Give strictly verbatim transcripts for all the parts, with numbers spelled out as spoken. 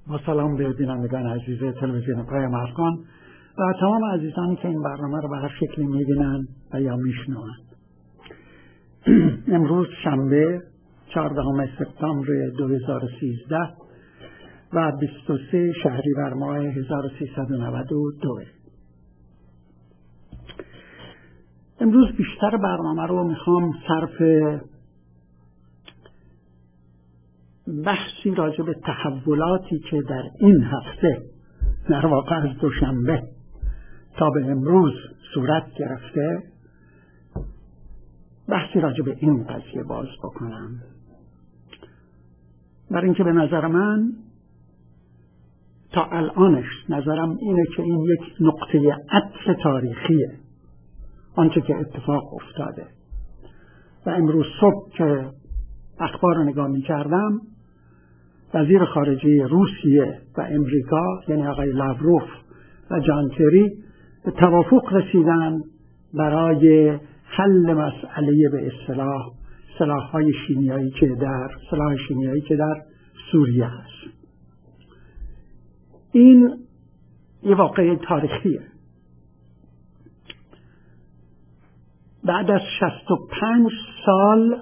با سلام به بینندگان عزیز تلویزیون پیام افغان و تمام عزیزانی که این برنامه رو به هر شکلی میبینن و یا میشنوند. امروز شنبه چهاردهم سپتامبر دو هزار و سیزده و بیست و سه شهریور ماه هزار و سیصد و نود و دو. امروز بیشتر برنامه رو میخوام صرف بحثی راجع به تحولاتی که در این هفته، در واقع از دوشنبه تا به امروز صورت گرفته، بحثی راجع به این قضیه باز بکنم. برای اینکه به نظر من تا الانش نظرم اینه که این یک نقطه عطف تاریخیه، آنچه که اتفاق افتاده. و امروز صبح که اخبار رو نگاه می کردم، وزیر خارجه روسیه و امریکا یعنی آقای لاوروف و جان کری به توافق رسیدن برای حل مسئله به اصطلاح سلاح‌های شیمیایی که در سلاح شیمیایی که در سوریه هست. این یه واقعه تاریخیه. بعد از شصت و پنج سال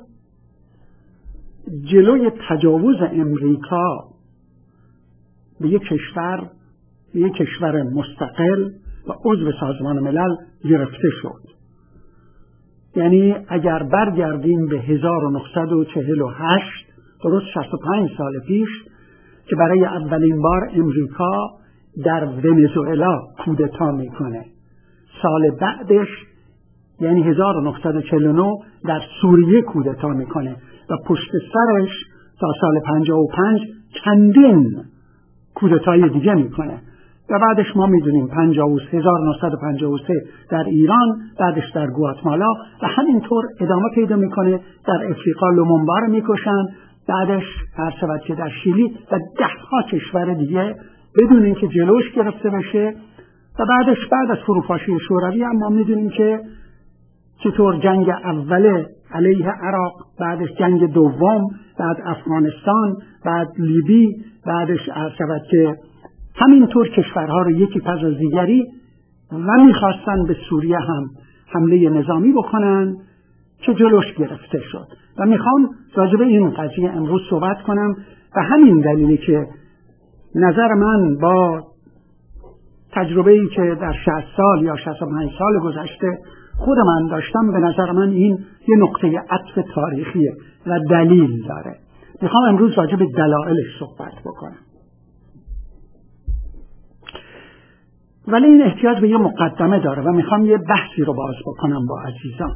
جلوی تجاوز امریکا به یک کشور به یک کشور مستقل و عضو سازمان ملل گرفته شد. یعنی اگر برگردیم به هزار و نهصد و چهل و هشت، درست شصت و پنج سال پیش، که برای اولین بار امریکا در ونزوئلا کودتا میکنه، سال بعدش یعنی هزار و نهصد و چهل و نه در سوریه کودتا میکنه و پشت سرش تا سال پنجاه و پنج چندین کودتای دیگه میکنه و بعدش ما میدونیم هزار و نهصد و پنجاه و سه در ایران، بعدش در گواتمالا و همینطور ادامه پیدا میکنه. در افریقا لومونبا رو میکشن، بعدش هر شود که در شیلی و ده ها کشور دیگه بدون اینکه جلوش گرفته بشه. و بعدش بعد از فروپاشی شوروی هم ما میدونیم که چطور جنگ اول علیه عراق، بعدش جنگ دوم، بعد افغانستان، بعد لیبی، بعدش عرض شود که همینطور کشورها رو یکی پس از دیگری و میخواستن به سوریه هم حمله نظامی بکنن که جلوش گرفته شد. و میخوام راجع به این قضیه امروز صحبت کنم و همین دلیلی که نظر من با تجربه‌ای که در شصت سال یا شصت و پنج سال گذشته خود من داشتم، به نظر من این یه نقطه عطف تاریخیه و دلیل داره. میخوام امروز راجع به دلایلش صحبت بکنم، ولی این احتیاج به یه مقدمه داره و میخوام یه بحثی رو باز بکنم با عزیزان.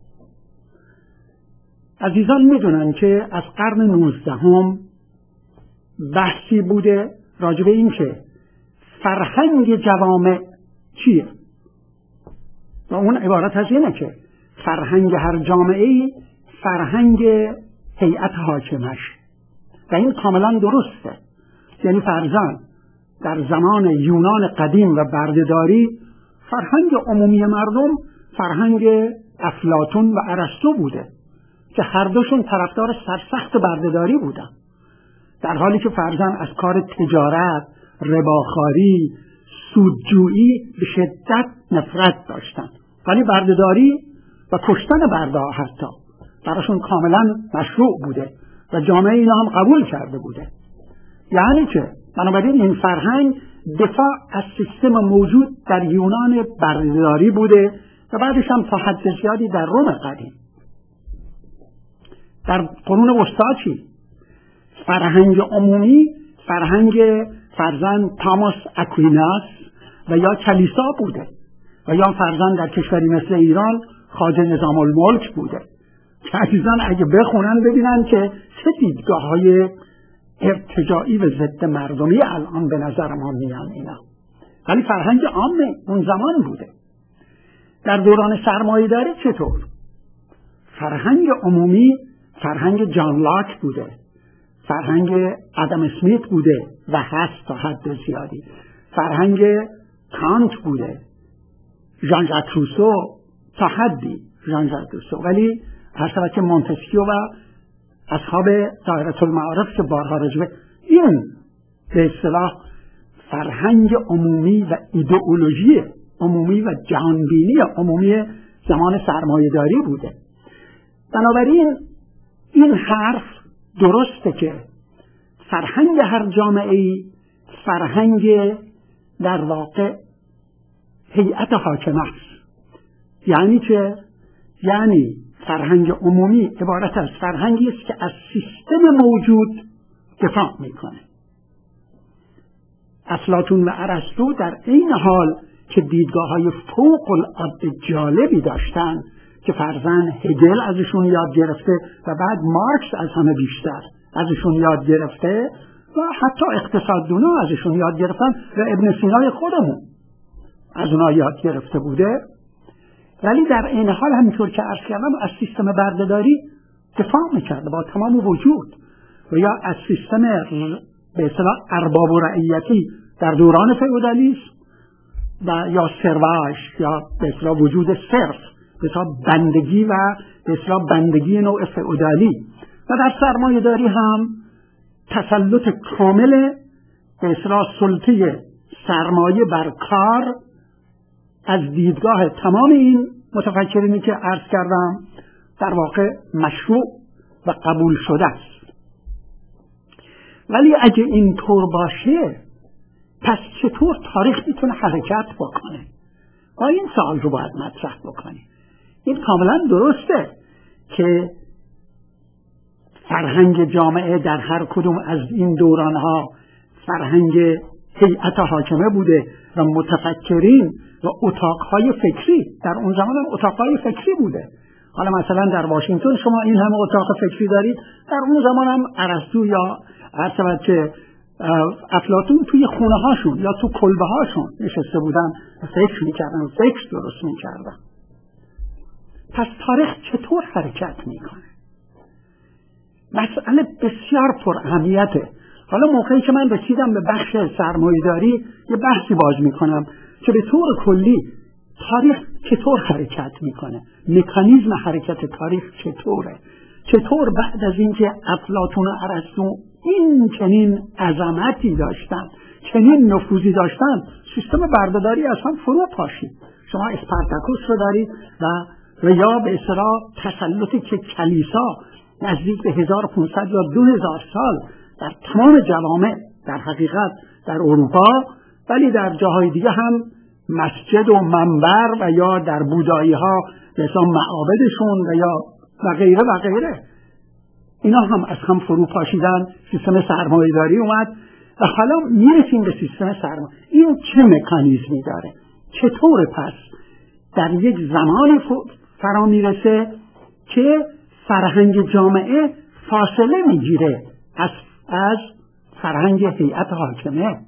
عزیزان میدونن که از قرن نوزدهم بحثی بوده راجع به این که فرهنگ جوامع چیه، و اون عبارت از اینه که فرهنگ هر جامعه‌ای فرهنگ هیئت حاکمش. و این کاملا درسته. یعنی فرضاً در زمان یونان قدیم و بردهداری فرهنگ عمومی مردم فرهنگ افلاطون و ارسطو بوده که هر دوشون طرفدار سرسخت بردهداری بودن، در حالی که فرضاً از کار تجارت، رباخواری، سودجویی به شدت نفرت داشتن. ولی بردهداری و کشتن برده ها حتی براشون کاملا مشروع بوده و جامعه اینا هم قبول کرده بوده. یعنی که بنابراین این فرهنگ دفاع از سیستم موجود در یونان بردهداری بوده و بعدش هم تا حد زیادی در روم قدیم. در قرون وسطی چی؟ فرهنگ عمومی فرهنگ فرزند تاماس اکویناس و یا کلیسا بوده و یا فرزند در کشوری مثل ایران خواجه نظام الملک بوده که عزیزان اگه بخونن ببینن که چه دیدگاه های ارتجاعی و ضد مردمی الان به نظر ما میان اینا. ولی فرهنگ عامه اون زمان بوده. در دوران سرمایه‌داری چطور؟ فرهنگ عمومی فرهنگ جان لاک بوده، فرهنگ آدم اسمیت بوده و هست تا حد زیادی، فرهنگ کانت بوده، ژان ژاک روسو تا حدی ژان ژاک روسو. ولی هر شود که مونتسکیو و اصحاب دایره المعارف که بارها راجع به این به اصطلاح فرهنگ عمومی و ایدئولوژی عمومی و جهانبینی عمومی زمان سرمایه‌داری بوده. بنابراین این حرف درسته که فرهنگ هر جامعه‌ای فرهنگ در واقع هیئت حاکمه است. یعنی چه؟ یعنی فرهنگ عمومی عبارت از فرهنگی است که از سیستم موجود دفاع میکنه. افلاطون و ارسطو در این حال که دیدگاه‌های فوق العاده جالبی داشتن که فرزند هگل ازشون یاد گرفته و بعد مارکس از همه بیشتر ازشون یاد گرفته و حتی اقتصاددونا ازشون یاد گرفتن و ابن سینای خودمون از اونها یاد گرفته بوده، ولی در این حال همینطور که عرض کردم از سیستم بردهداری دفاع میکرده با تمام وجود، و یا از سیستم به اصطلاح ارباب و رعیتی در دوران فئودالیسم و یا سرواژ یا به اصطلاح وجود صرف، به اصطلاح بندگی و به اصطلاح بندگی نوع فئودالی، و در سرمایه‌داری هم تسلط کامل به اصطلاح سلطه سرمایه بر کار از دیدگاه تمام این متفکرینی که عرض کردم در واقع مشروع و قبول شده است. ولی اگه اینطور باشه پس چطور تاریخ میتونه حرکت بکنه؟ با این سوال رو باید مطرح بکنی. این کاملا درسته که فرهنگ جامعه در هر کدوم از این دورانها فرهنگ هیئت حاکمه بوده و متفکرین و اتاقهای فکری در اون زمان هم اتاقهای فکری بوده. حالا مثلا در واشنگتن شما این همه اتاق فکری دارید، در اون زمان هم ارسطو یا عرض که افلاطون توی خونه هاشون یا تو کلبه هاشون نشسته بودن و فکر میکردن و فکر درست میکردن. پس تاریخ چطور حرکت میکنه؟ مسئله بسیار پر اهمیته. حالا موقعی که من رسیدم به بخش سرمایه‌داری یه بحثی باز میکنم که به طور کلی تاریخ چطور حرکت میکنه، مکانیزم حرکت تاریخ چطوره، چطور بعد از اینکه افلاطون و ارسطو این چنین عظمتی داشتن، چنین نفوذی داشتن، سیستم بردهداری اصلا فرو پاشید. شما اسپارتاکوس رو دارید و و یا به اصطلاح تسلطی که کلیسا نزدیک به هزار و پانصد یا دو هزار سال در تمام جوامع در حقیقت در اروپا، ولی در جاهای دیگه هم مسجد و منبر و یا در بودایی ها مثلا معابدشون و یا و غیره و غیره، اینا هم از هم فرو پاشیدن. سیستم سرمایه‌داری اومد و حالا میرسیم به سیستم سرمایه. این چه مکانیزمی داره؟ چطور پس در یک زمان فرا میرسه که فرهنگ جامعه فاصله میگیره از از فرهنگ هیئت حاکمه؟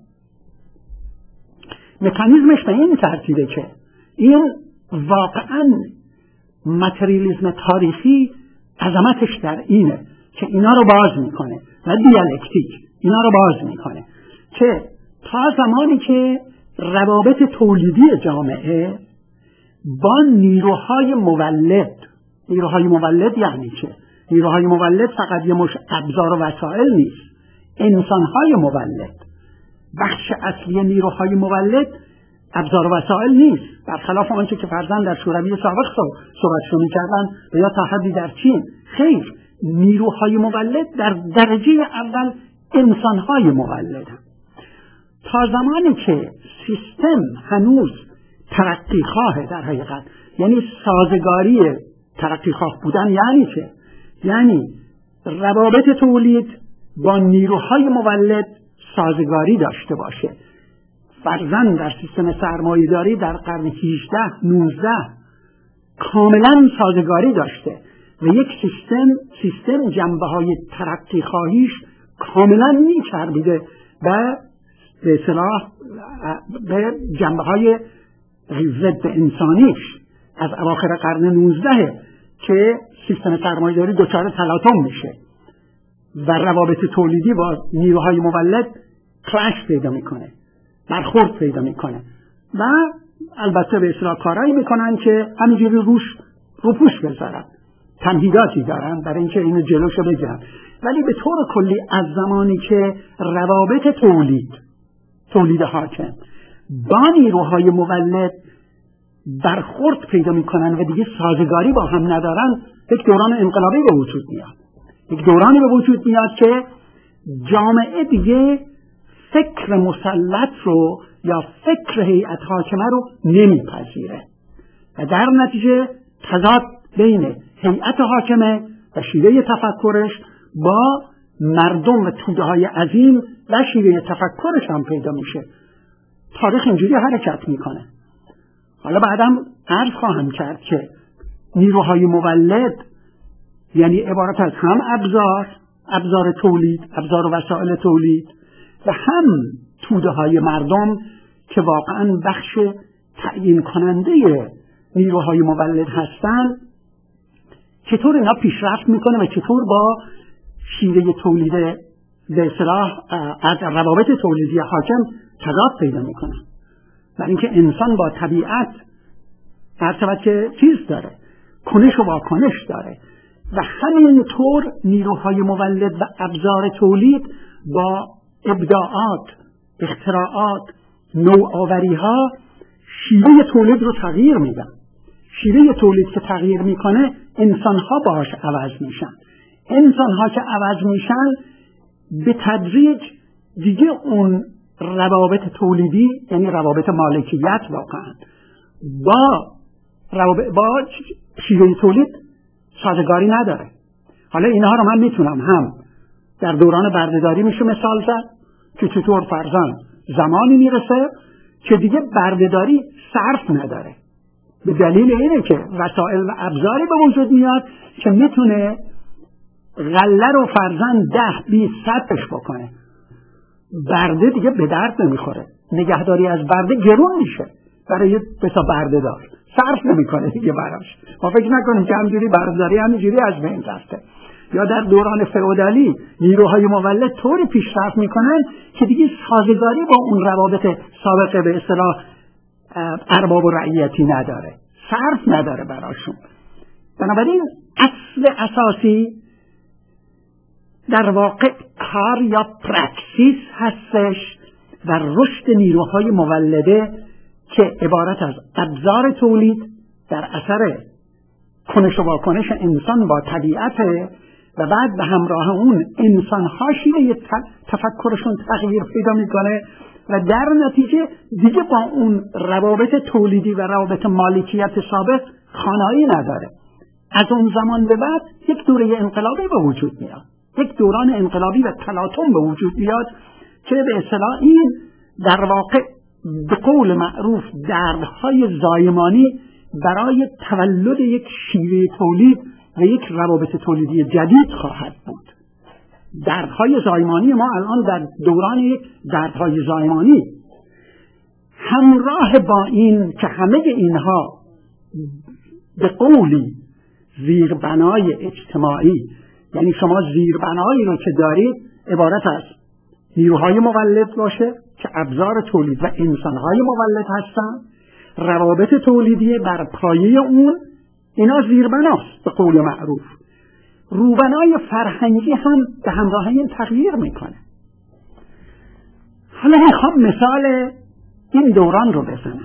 مکانیزمش به این ترتیبه که این واقعا متریالیسم تاریخی عظمتش در اینه که اینا رو باز میکنه و دیالکتیک اینا رو باز میکنه که تا زمانی که روابط تولیدی جامعه با نیروهای مولد، نیروهای مولد یعنی چه؟ نیروهای مولد فقط یه مش ابزار و وسایل نیست، انسانهای مولد. بخش اصلی نیروهای مولد ابزار و وسایل نیست، برخلاف آنچه که فرزند در شوروی سابق صحبتشو می‌کردن و یا تا حدی در چین. خیر، نیروهای مولد در درجه اول انسانهای مولد. تا زمانی که سیستم هنوز ترقیخواه در حقیقت، یعنی سازگاری ترقیخواه بودن یعنی چه؟ یعنی روابط تولید با نیروهای مولد سازگاری داشته باشه. فرزند در سیستم سرمایه‌داری در قرن هجده نوزده کاملا سازگاری داشته و یک سیستم سیستم جنبه‌های ترقیخواهیش کاملا می‌چربیده و به اصطلاح به جنبه‌های ضد انسانیش از اواخر قرن نوزده که سیستم سرمایه‌داری دچار تلاطم میشه و روابط تولیدی با نیروهای مولد کلاش پیدا میکنه، برخورد پیدا میکنه و البته به اصطلاح کارایی میکنن که همینجوری روش روپوش بذارن. تمهیداتی دارن برای اینکه اینو جلوشو بگیرن، ولی به طور کلی از زمانی که روابط تولید تولید حاکم با نیروهای مولد برخورد پیدا میکنن و دیگه سازگاری با هم ندارن، یک دوران انقلابی به وجود میاد. یک دورانی به وجود میاد که جامعه دیگه فکر مسلط رو یا فکر هیئت حاکمه رو نمیپذیره و در نتیجه تضاد بین هیئت حاکمه و شیوه تفکرش با مردم و توده‌های عظیم و شیوه تفکرش هم پیدا میشه. تاریخ اینجوری حرکت میکنه. حالا بعدم عرض خواهم کرد که نیروهای مولد یعنی عبارت از هم ابزار ابزار تولید، ابزار و وسایل تولید و هم توده‌های مردم که واقعا بخش تعیین کننده نیروهای مولد هستند، چطور اینا پیشرفت میکنه و چطور با شیوه تولید به اصطلاح از روابط تولیدی حاکم تضاد پیدا میکنه. برای اینکه انسان با طبیعت هر که چیز داره، کنش و واکنش داره و همینطور نیروهای مولد و ابزار تولید با ابداعات، اختراعات، نوآوری ها شیوه تولید رو تغییر میدن. شیوه تولید که تغییر میکنه انسان ها باهاش عوض میشن. انسان ها که عوض میشن به تدریج دیگه اون روابط تولیدی یعنی روابط مالکیت واقعا با روابط با شیوه تولید سازگاری نداره. حالا اینها رو من میتونم هم در دوران بردهداری میشه مثال زد که چطور فرزن زمانی میرسه که دیگه بردهداری صرف نداره، به دلیل اینه که وسایل و ابزاری به وجود میاد که میتونه غله رو فرزن ده بیست صدش بکنه. برده دیگه به درد نمیخوره، نگهداری از برده گرون میشه برای بسا برده دار، صرف نمیکنه دیگه براش. ما فکر نکنیم که همجوری بردهداری همینجوری از بین رفته. یا در دوران فئودالی نیروهای مولد طوری پیشرفت میکنن که دیگه سازگاری با اون روابط سابقه به اصطلاح ارباب و رعیتی نداره، صرف نداره براشون. بنابراین اصل اساسی در واقع کار یا پرکسیس هستش و رشد نیروهای مولده که عبارت از ابزار تولید در اثر کنش و واکنش انسان با طبیعته و بعد به همراه اون انسان ها شیوه تفکرشون تغییر پیدا میکنه و در نتیجه دیگه با اون روابط تولیدی و روابط مالکیت سابق خانایی نداره. از اون زمان به بعد یک دوره انقلابی به وجود میاد، یک دوران انقلابی و تلاطم به وجود میاد که به اصطلاح این در واقع به قول معروف دردهای زایمانی برای تولد یک شیوه تولید و یک روابط تولیدی جدید خواهد بود. دردهای زایمانی ما الان در دوران یک دردهای زایمانی، همراه با این که همه اینها به قولی زیربنای اجتماعی، یعنی شما زیربنایی رو که دارید عبارت از نیروهای مولد باشه که ابزار تولید و انسانهای مولد هستن، روابط تولیدی بر پایه اون، اینا زیربناست به قول معروف. روبنای فرهنگی هم به همراه این تغییر میکنه. حالا میخوام مثال این دوران رو بزنم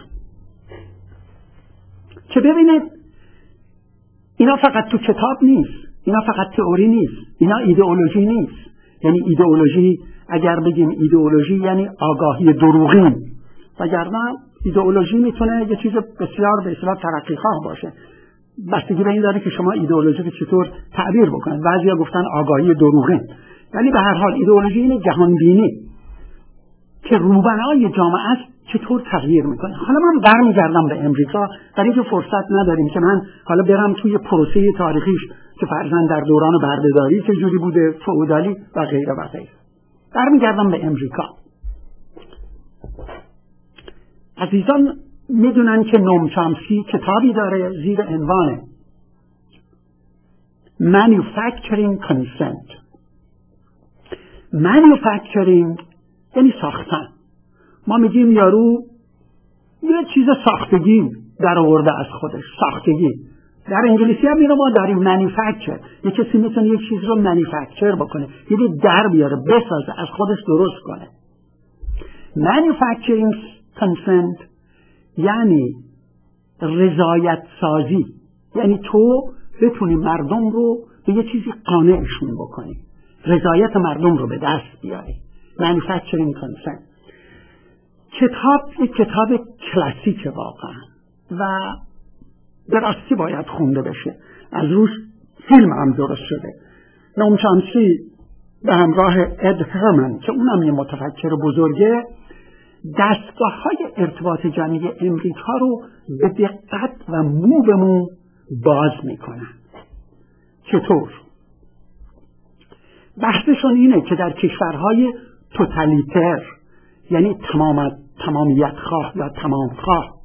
که ببینید اینا فقط تو کتاب نیست، اینا فقط تئوری نیست، اینا ایدئولوژی نیست. یعنی ایدئولوژی اگر بگیم ایدئولوژی یعنی آگاهی دروغین، وگرنه ایدئولوژی میتونه یه چیز بسیار به اصطلاح ترقیخواه باشه. بستگی به این داره که شما ایدئولوژی رو چطور تعبیر بکنید. بعضیا گفتن آگاهی دروغین، ولی به هر حال ایدئولوژی اینه جهانبینی که روبنای جامعه است چطور تغییر میکنه. حالا من برمیگردم به امریکا برای اینکه فرصت نداریم که من حالا برم توی پروسه تاریخیش که فرضاً در دوران بردهداری چجوری بوده، فئودالی و غیره و غیره. برمیگردم به امریکا. عزیزان میدونن که نوم چامسکی کتابی داره زیر عنوان Manufacturing Consent. Manufacturing یعنی ساختن. ما میگیم یارو یه چیز ساختگی در آورده از خودش، ساختگی. در انگلیسی هم اینو ما داریم مانیفکچر. یه کسی میتونه یک چیز رو مانیفکچر بکنه، یعنی در بیاره، بسازه، از خودش درست کنه. manufacturing consent یعنی رضایت سازی، یعنی تو بتونی مردم رو به یه چیزی قانعشون بکنی، رضایت مردم رو به دست بیاری. manufacturing consent. کتاب یک کتاب کلاسیک واقعا و به راستی باید خونده بشه. از روش فیلم هم درست شده. نوم چامسکی به همراه اد هرمن که اونم یه متفکر بزرگه، دستگاه های ارتباط جمعی امریکا رو به دقت و مو به مو باز میکنن. چطور؟ بحثشون اینه که در کشورهای توتالیتر، یعنی تمام تمامیت خواه یا تمام خواه،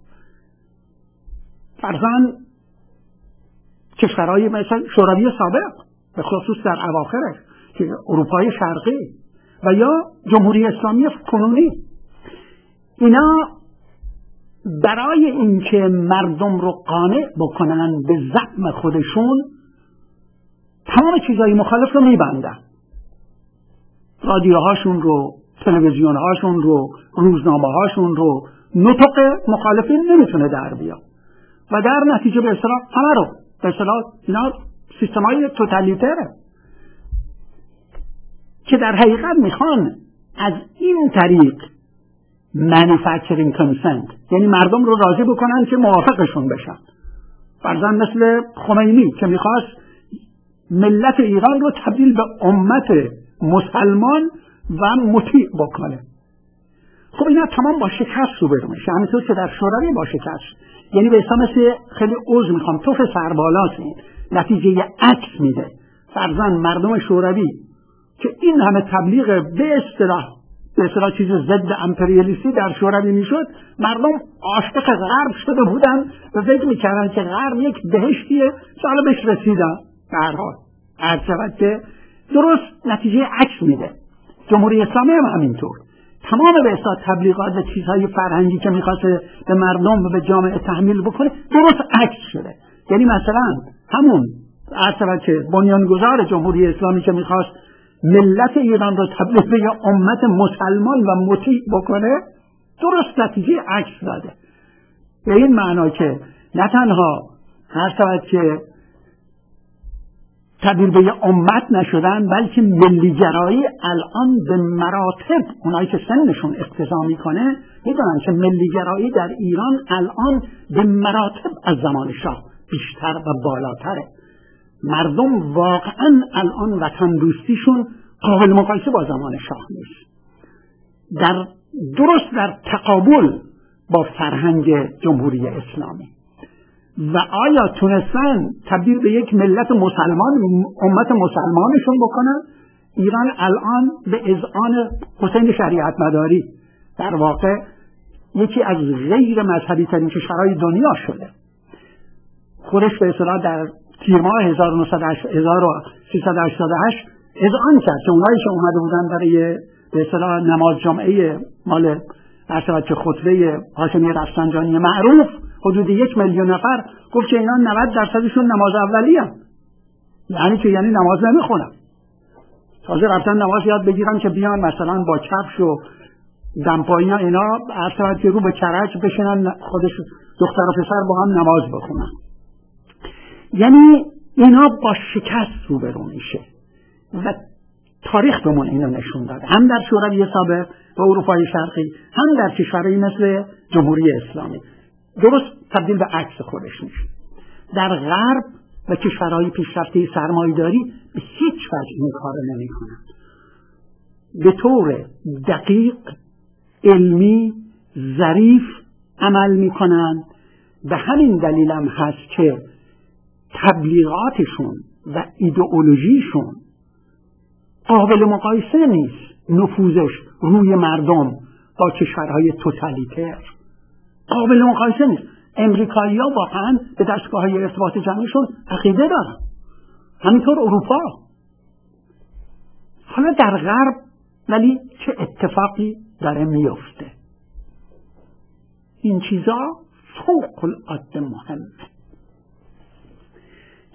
فرضاً کشورهای مثل شوروی سابق به خصوص در اواخرش که اروپای شرقی و یا جمهوری اسلامی کنونی، اینا برای اینکه مردم رو قانع بکنن به زعم خودشون تمام چیزهای مخالف رو میبندن. رادیوهاشون رو، تلویزیونهاشون رو، روزنامه‌هاشون رو، نطق مخالفین نمیتونه در بیاد و در نتیجه به اصطلاح همه رو به اصطلاح اینا سیستم‌های توتالیتره که در حقیقت میخوان از این طریق manufacturing consent، یعنی مردم رو راضی بکنن که موافقشون بشن. فرضاً مثل خمینی که میخواست ملت ایران رو تبدیل به امت مسلمان و مطیع بکنه. خب اینا تمام با شکست روبرو میشه، همینطور که در شوروی با شکست. یعنی به اصطلاح مثل خیلی عضو میخوام توف سربالاست، این نتیجه عکس میده. فرضاً مردم شوروی که این همه تبلیغ به اصطلاح به اصطلاح چیز ضد امپریالیستی در شوروی میشد، مردم عاشق غرب شده بودن و فکر میکردن که غرب یک بهشتیه، سال بهش رسیدن. به هر حال هر شود که درست نتیجه عکس میده. جمهوری اسلامی هم همینطور. تمام به اصطلاح تبلیغات و چیزهای فرهنگی که میخواست به مردم و به جامعه تحمیل بکنه درست عکس شده. یعنی مثلا همون هر شود که بنیانگذار جمهوری اسلامی که میخواست ملت ایران رو تبدیل به امت مسلمان و مطیع بکنه درست نتیجه عکس داده. به این معنا که نه تنها هر شود که تبدیل به امت نشدن، بلکه ملیگرایی الان به مراتب، اونایی که سنشون اقتضا میکنه میدونن که ملیگرایی در ایران الان به مراتب از زمان شاه بیشتر و بالاتره. مردم واقعا الان وطن دوستیشون قابل مقایسه با زمان شاه نیست، در درست در تقابل با فرهنگ جمهوری اسلامی. و آیا تونستن تبدیل به یک ملت مسلمان، امت مسلمانشون بکنن؟ ایران الان به اذعان حسین شریعت مداری در واقع یکی از غیر مذهبی ترین کشورهای دنیا شده. خودش به اصطلاح در تیر ماه هزار و سیصد و هشتاد و هشت اذعان کرد که اونایی که اومده بودن برای به اصطلاح نماز جمعه مال عرشبت که خطبه هاشمی رفسنجانی معروف حدود یک میلیون نفر، گفت که اینا نود درصدشون نماز اولی هم. یعنی که یعنی نماز نمیخونن، تازه رفتن نماز یاد بگیرن که بیان مثلا با کفش و دمپایی ها اینا عرشبت که رو به کرج بشنن خودش دختر و پسر با هم نماز بخونن. یعنی اینا با شکست روبرو میشه و تاریخ بهمون اینو نشون داده، هم در شوروی سابق و اروپای شرقی، هم در کشورهایی مثل جمهوری اسلامی. درست تبدیل به عکس خودش میشه. در غرب و کشورهای پیشرفته سرمایه‌داری به هیچ وجه این کار نمی کنند. به طور دقیق، علمی، ظریف عمل می کنند. به همین دلیل هم هست که تبلیغاتشون و ایدئولوژیشون قابل مقایسه نیست. نفوذش روی مردم با کشورهای توتالیتر قابل مقایسه نیست. امریکایی ها واقعا به دستگاه های ارتباط جمعیشون عقیده دارن، همینطور اروپا. حالا در غرب ولی چه اتفاقی داره میفته؟ این چیزا فوق العاده مهمه.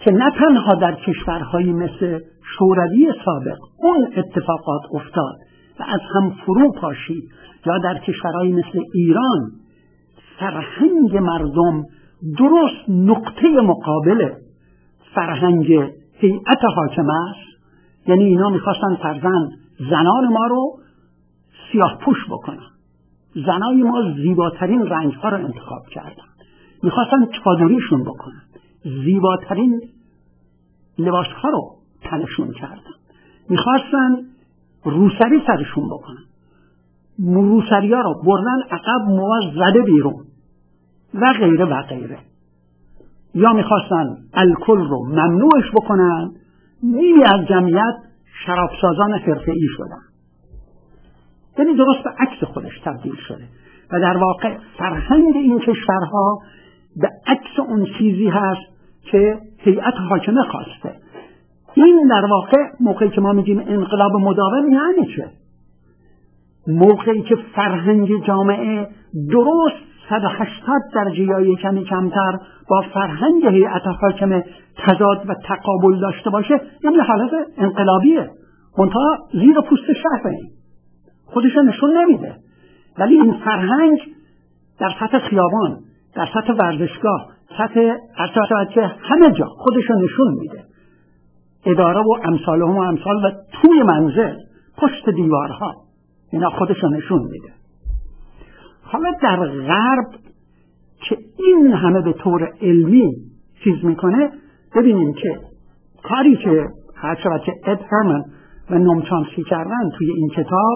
که نه تنها در کشورهایی مثل شوروی سابق اون اتفاقات افتاد و از هم فرو پاشید، یا در کشورهایی مثل ایران فرهنگ مردم درست نقطه مقابل فرهنگ هیئت حاکمه است. یعنی اینا میخواستن فرزند زنان ما رو سیاه پوش بکنن. زنای ما زیباترین رنگ ها رو انتخاب کردن، میخواستن چادریشون بکنن، زیباترین لباس ها رو تنشون کردن، میخواستن روسری سرشون بکنن، روسری ها رو بردن عقب، موها زده بیرون و غیره و غیره. یا میخواستن الکل رو ممنوعش بکنن. نیمی از جمعیت شرابسازان حرفه‌ای شدن. یعنی درست به عکس خودش تبدیل شده و در واقع فرهنگ این کشورها به عکس اون چیزی هست که هیئت حاکمه خواسته. این در واقع موقعی که ما میگیم انقلاب مداوم یعنی چه؟ موقعی که فرهنگ جامعه درست صد و هشتاد درجه یا کمی کمتر با فرهنگ هیئت حاکمه تضاد و تقابل داشته باشه، یعنی حالت انقلابیه. منتها زیر پوست شهره، خودش نشون نمیده، ولی این فرهنگ در سطح خیابان، در سطح ورزشگاه، سطح ارتباطات همه جا خودش نشون میده. اداره و امثال هم و امثال و توی منزل، پشت دیوارها، اینا خودش نشون میده. حالا در غرب که این همه به طور علمی چیز میکنه، ببینیم که کاری که هر شود که اد هرمن و نوم چامسکی کردن توی این کتاب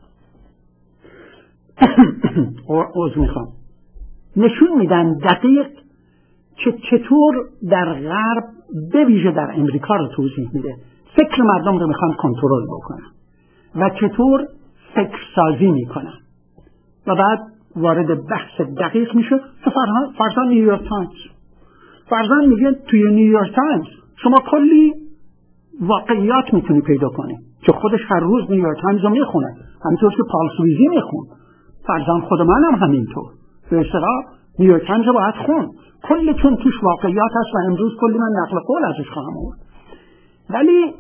عوض میخوام نشون میدن دقیق که چطور در غرب به ویژه در امریکا رو توضیح میده فکر مردم رو میخوان کنترل بکنن و چطور فکر سازی میکنن و بعد وارد بحث دقیق میشه. فرضاً نیویورک تایمز، فرضاً میگه توی نیویورک تایمز شما کلی واقعیات میتونی پیدا کنی که خودش هر روز نیویورک تایمز رو میخونه، همینطور که پال سویزی میخون. فرضاً خود منم همینطور، به اصطلاح نیویورک تایمز رو باید خون، کلی چون توش واقعیات هست و امروز کلی من نقل قول ازش خواهم آورد. ولی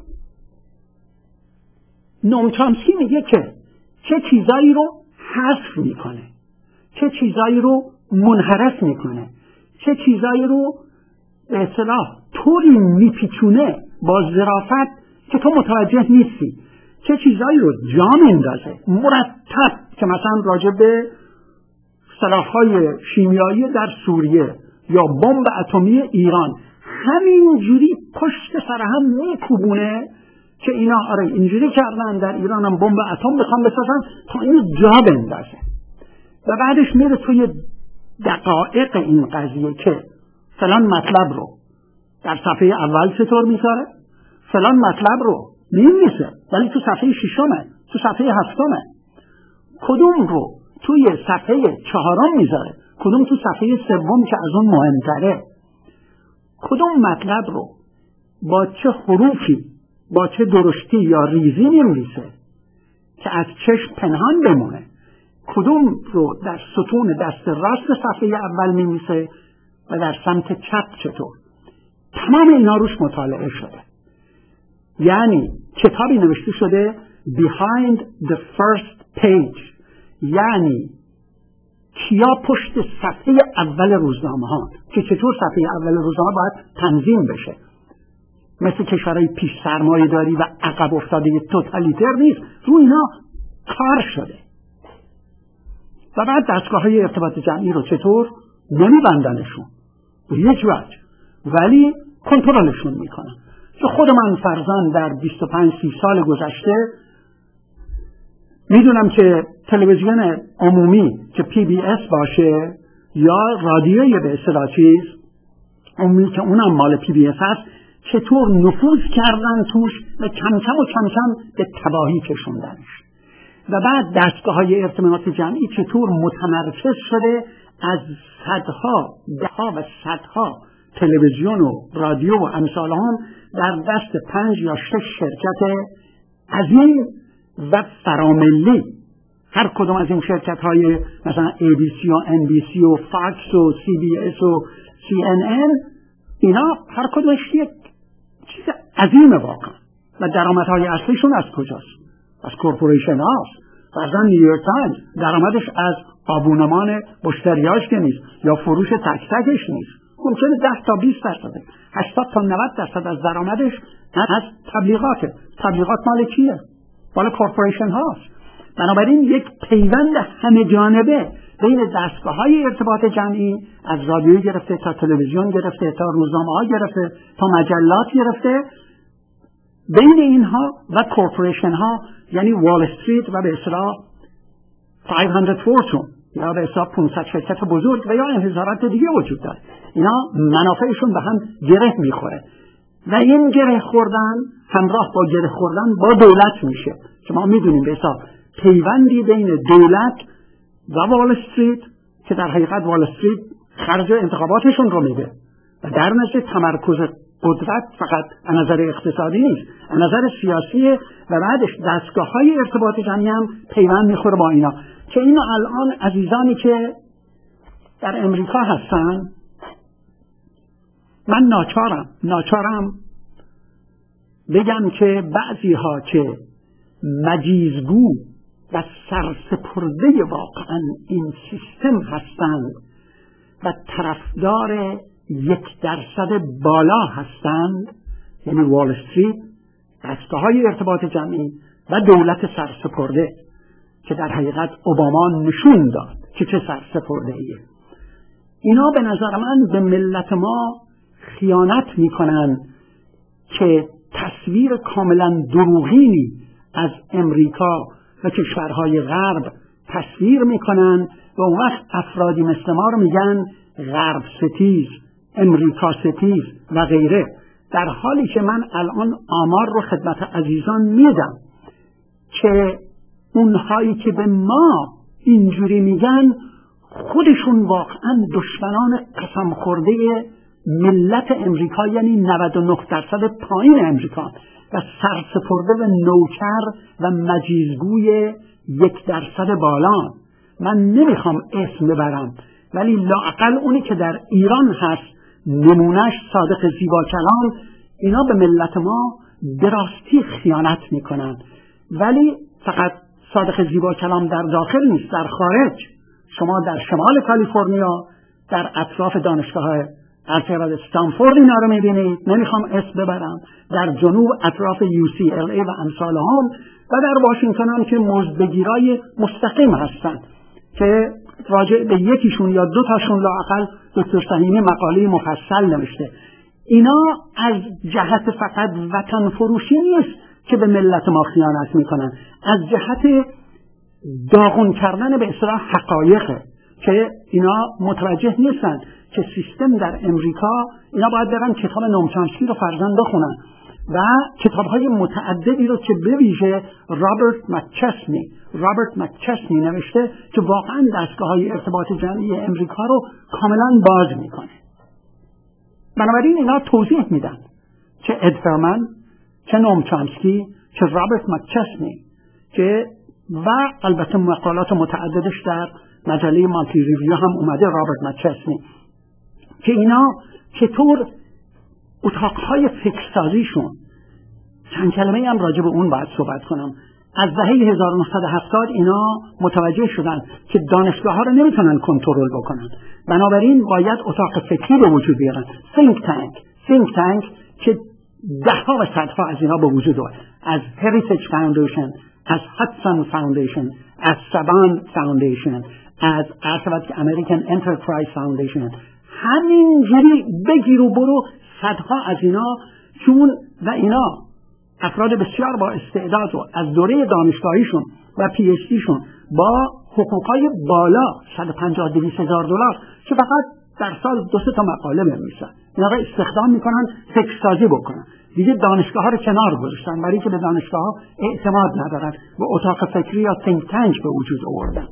نوم چامسکی میگه که چه چیزایی رو حذف میکنه، چه چیزایی رو منحرف میکنه، چه چیزایی رو به اصطلاح طوری میپیچونه با ظرافت که تو متوجه نیستی، چه چیزایی رو جا میندازه مرتب، که مثلا راجع به سلاح‌های شیمیایی در سوریه یا بمب اتمی ایران همین جوری پشت سر هم میکوبونه که اینا آره اینجوری کردن، در ایران هم بمب اتم بخوام بسازن تا اینو جا بندازه. و بعدش میره توی دقایق این قضیه که فلان مطلب رو در صفحه اول چطور میذاره، فلان مطلب رو نمی‌نویسه ولی تو صفحه ششمه، تو صفحه هفتمه، کدوم رو توی صفحه چهارم میذاره، کدوم تو صفحه سوم که از اون مهمتره، کدوم مطلب رو با چه حروفی، با چه درشتی یا ریزی نمی‌نویسه که از چشم پنهان بمونه، کدوم رو در ستون دست راست صفحه اول می‌نویسه و در سمت چپ چطور. تمام اینا روش مطالعه شده. یعنی کتابی نوشته شده Behind the First Page، یعنی کیا پشت صفحه اول روزنامه ها، که چطور صفحه اول روزنامه باید تنظیم بشه، مثل کشورهای پیش سرمایه داری و عقب افتاده توتالیتر نیست، رو اینا کار شده. و بعد دستگاه های ارتباط جمعی رو چطور نمیبندنشون به یک وجه ولی کنترلشون میکنن. که خود من فرزن در بیست و پنج سی سال گذشته میدونم که تلویزیون عمومی که پی بی اس باشه یا رادیوی به اصطلاح چیز عمومی که اونم مال پی بی اس هست، چطور نفوذ کردن توش و کم کم و کم کم به تباهی کشوندنش. و بعد دستگاه های ارتباط جمعی چطور متمرکز شده از صدها دهها و صدها تلویزیون و رادیو و امثال هم در دست پنج یا شش شرکت عظیم و فراملی. هر کدوم از این شرکت های مثلا ای بی سی و ان بی سی و فاکس و سی بی اس و سی ان ان اینا هر کدومش یک چیز عظیمه واقعا و درآمدهای اصلیشون از کجاست؟ از کورپوریشن هاست. فرضاً نیویورک تایمز درآمدش از آبونمان مشتریاش که نیست یا فروش تک تکش نیست، ممکنه ده تا بیست درصد هشتاد تا نود درصد از درآمدش از تبلیغاته. تبلیغات مال کیه؟ مال کورپوریشن هاست. بنابراین یک پیوند همه جانبه بین دستگاه‌های ارتباط جمعی از رادیو گرفته تا تلویزیون گرفته تا روزنامه‌ها گرفته تا مجلات گرفته، بین اینها و کورپوریشن ها یعنی وال استریت و به اصطلاح پانصد فورچون یا به اصطلاح پانصد شرکت بزرگ و یا انحصارات دیگه وجود داره. اینا منافعشون به هم گره میخوره و این گره خوردن همراه با گره خوردن با دولت میشه. شما میدونیم به اصطلاح پیوندی بین دولت و وال استریت که در حقیقت وال استریت خرج انتخاباتشون رو میده و در نتیجه تمرکز قدرت فقط از نظر اقتصادی نیست، از نظر سیاسی و بعدش دستگاه‌های ارتباط جمعی هم پیوند میخوره با اینا که اینا الان عزیزانی که در امریکا هستن، من ناچارم ناچارم بگم که بعضی ها که مجیزگو و سرسپرده واقعا این سیستم هستند و طرفدار یک درصد بالا هستند، یعنی وال استریت، دستگاه‌های ارتباط جمعی و دولت سرسپرده که در حقیقت اوباما نشون داد که چه سرسپرده‌ایه، اینا به نظر من به ملت ما خیانت میکنن که تصویر کاملا دروغینی از امریکا و کشورهای غرب تصویر میکنن و اون وقت افرادی مثل ما رو میگن غرب ستیز، امریکا ستیز و غیره، در حالی که من الان آمار رو خدمت عزیزان میدم که اونهایی که به ما اینجوری میگن خودشون واقعا دشمنان قسم خورده ملت امریکا، یعنی نود و نه درصد پایین امریکا و سرسپرده و نوکر و مجیزگوی یک درصد بالا. من نمیخوام اسم ببرم ولی لااقل اونی که در ایران هست نمونش صادق زیباکلام، اینا به ملت ما دراستی خیانت میکنن. ولی فقط صادق زیباکلام در داخل نیست، در خارج شما در شمال کالیفرنیا در اطراف دانشگاه ارتباط استنفورد اینا رو میبینید، نمیخوام اسم ببرم، در جنوب اطراف یو سی ال ای و امثال هم، و در واشنگتن هم که مزدگیرای مستقیم هستن که راجع به یکیشون یا دو تاشون لااقل دکتر فهیمی مقاله مفصل نوشته. اینا از جهت فقط وطن فروشی نیست که به ملت ما خیانت میکنن، از جهت داغون کردن به اصطلاح حقایقه که اینا متوجه نیستن که سیستم در امریکا، اینا باید برن کتاب نوم چامسکی رو فرزند بخونن و کتاب‌های متعددی رو که به ویژه رابرت مکچسنی رابرت مکچسنی نوشته که واقعا دستگاه‌های ارتباط جمعی امریکا رو کاملا باز میکنه. بنابراین اینا توضیح میدن، چه اد فرمن، چه نوم چامسکی، چه رابرت مکچسنی، که و البته مقالات متعددش در مجله مالتی ریویو هم اومده رابرت مکچسنی، که اینا چطور اتاقهای فکرسازیشون، چند کلمه هم راجع به اون باید صحبت کنم، از دهه هزار و نهصد و هفتاد اینا متوجه شدن که دانشگاه ها رو نمیتونن کنترل بکنن، بنابراین باید اتاق فکری به وجود بیارن، think tank think tank که ده ها و صد ها از اینا به وجود آمد، از Heritage Foundation، از Hudson Foundation، از Saban Foundation، از ارتباط American Enterprise Foundation، همینجوری بگیر و برو صدها از اینا، چون و اینا افراد بسیار با استعداد و از دوره دانشگاهیشون و پی اچ دیشون با حقوقای بالا صد و پنجاه تا دویست هزار دلار که فقط در سال دو سه تا مقاله بنویسن، اینا رو استخدام میکنن فکرسازی بکنن. دیگه دانشگاه ها رو کنار گذاشتن برای که به دانشگاه ها اعتماد ندارن و اتاق فکری یا think tank به وجود آوردن.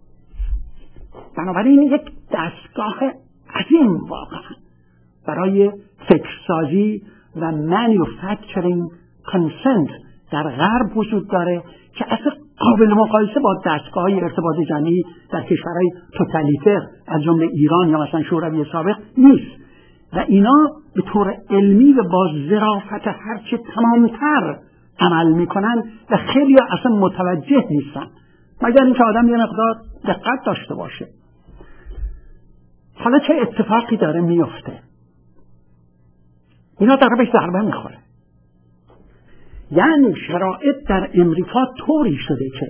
بنابراین یک دستگاه عظیم واقعا برای فکرسازی و manufacturing consent در غرب وجود داره که اصلا قابل مقایسه با دستگاه‌های ارتباط جمعی در کشورهای توتالیتر از جمله ایران یا مثلا شوروی سابق نیست. و اینا به طور علمی و با ظرافت هرچه تمامتر عمل میکنن و خیلی اصلا متوجه نیستن مگر اینکه آدم یه مقدار دقت داشته باشه. حالا چه اتفاقی داره میفته؟ اینا داره بهش ضربه میخوره. یعنی شرایط در امریکا طوری شده که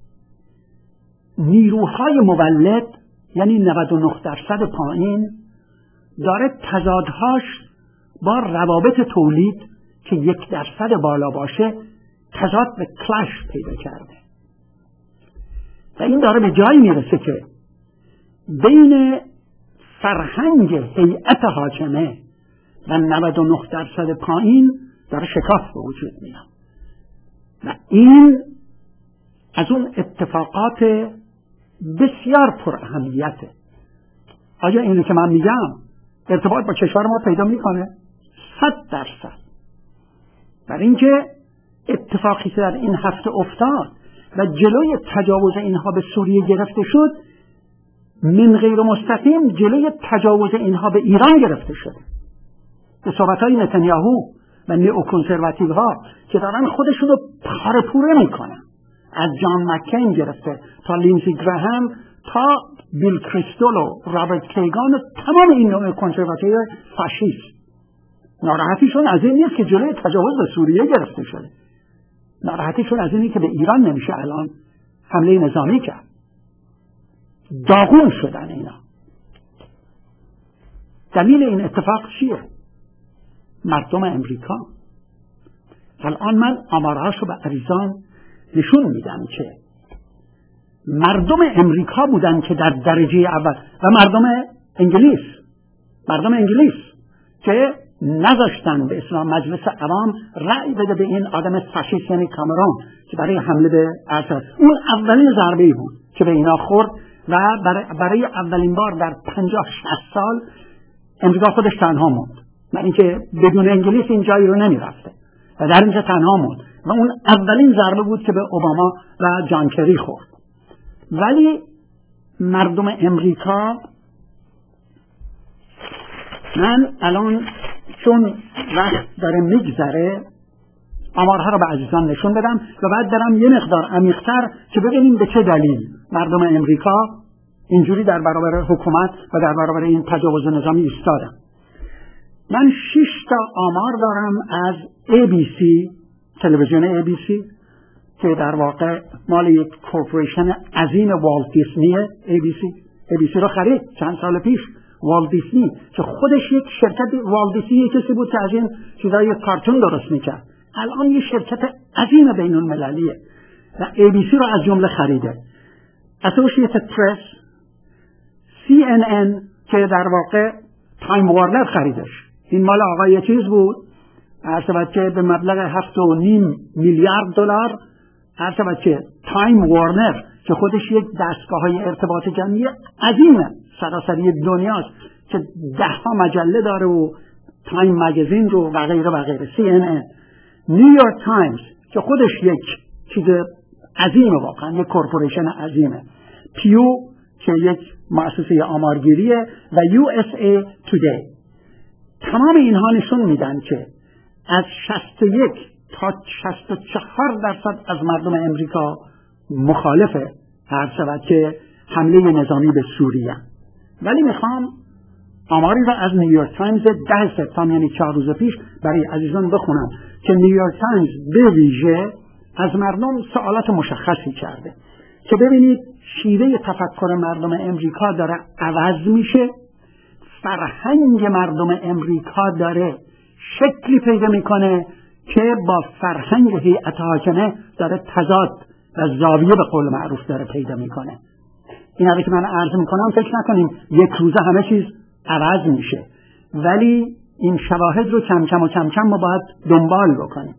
نیروهای مولد، یعنی نود و نه درصد پایین، داره تضادهاش با روابط تولید که یک درصد بالا باشه تضاد به کلش پیدا کرده و این داره به جایی میرسه که بین فرهنگ هیئت حاکمه و نود و نه درصد پایین داره شکاف به وجود میاد و این از اون اتفاقات بسیار پر اهمیته. آیا اینو که من میگم ارتباط با کشور ما پیدا میکنه؟ صد درصد. برای اینکه اتفاقی که در این هفته افتاد و جلوی تجاوز اینها به سوریه گرفته شد، من غیر مستقیم جلوی تجاوز اینها به ایران گرفته شده. به صحبتهای نتانیاهو و نیوکنسرواتیو ها که دارن خودشون رو پاره پوره میکنن، از جان مکین گرفته تا لینزی گراهام تا بیل کریستول و رابرت کیگان و تمام این نوع کنسرواتیو فاشیست، ناراحتیشون از این نیست که جلوی تجاوز به سوریه گرفته شده، ناراحتیشون از اینی که به ایران نمیشه الان حمله نظامی کرد. داغون شدن اینا. دلیل این اتفاق چیه؟ مردم امریکا. الان من آمارهاشو به عزیزان نشون میدم که مردم امریکا بودن که در درجه اول و مردم انگلیس مردم انگلیس که نذاشتن به اسلام مجلس عوام رأی بده به این آدم فاشیست یعنی کامرون که برای حمله به ارتش، اون اولین ضربه‌ای بود که به اینا خورد و برای اولین بار در پنجاه شصت سال امریکا خودش تنها موند، من اینکه بدون انگلیس این جایی رو نمیرفته و در اینجا تنها موند و اون اولین ضربه بود که به اوباما و جان کری خورد. ولی مردم امریکا، من الان چون وقت داره میگذره آمارها رو به عزیزان نشون بدم و بعد دارم یه مقدار عمیق‌تر که ببینیم به چه دلیل مردم امریکا اینجوری در برابر حکومت و در برابر این تجاوز نظامی ایستادن. من شش تا آمار دارم از ای بی سی، تلویزیون ای بی سی که در واقع مال یک کورپوریشن عظیم والت دیسنیه. ای بی سی ای بی سی رو خرید چند سال پیش والت دیسنی که خودش یک شرکت، والت دیسنی یک کسی بود که از این چیزای کارتون درست میکرد، الان یک شرکت عظیم بین المللیه و ای بی سی رو از جمله خریده. اسوسییتد پرس، سی ان ان که در واقع تایم وارنر خریدش، این مال آقای چیز بود، عرض که به مبلغ هفت و نیم میلیارد دلار، عرض که تایم وارنر که خودش یک دستگاه های ارتباط جمعی عظیمه سراسری دنیاست که ده ها مجله داره و تایم مگزین رو و غیره و غیره، سی ان ان، نیویورک تایمز که خودش یک چیز عظیمه، واقعا یک کورپوریشن عظیمه، پیو که یک مؤسسه آمارگیریه و یو اس ای تودی. تمام اینها نشون میدن که از شصت و یک تا شصت و چهار درصد از مردم امریکا مخالفه هر شود که حمله نظامی به سوریه. ولی میخوام آماری را از نیویورک تایمز ده سپتامبر یعنی چهار روز پیش برای عزیزان بخونم که نیویورک تایمز به ویژه از مردم سوالات مشخصی کرده که ببینید شیوه تفکر مردم امریکا داره عوض میشه، فرهنگ مردم امریکا داره شکلی پیدا میکنه که با فرهنگ هیئت حاکمه داره تضاد و زاویه به قول معروف داره پیدا میکنه. این هایی که من عرض میکنم فکر نکنیم یک روزه همه چیز عوض میشه، ولی این شواهد رو کم کم و کم کم ما باید دنبال بکنیم.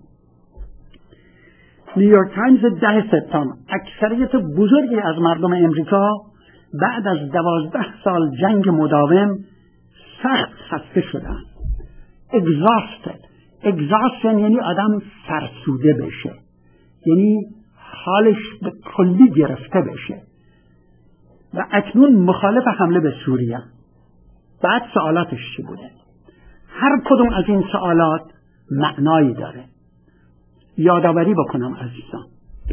نیویورک تایمز ده سپتامبر، اکثریت بزرگی از مردم امریکا بعد از دوازده سال جنگ مداوم سخت خسته شدن. exhausted. exhaustion یعنی آدم فرسوده بشه، یعنی حالش به کلی گرفته بشه و اکنون مخالف حمله به سوریه. بعد سوالاتش چی بوده؟ هر کدوم از این سوالات معنایی داره. یادآوری بکنم عزیزان،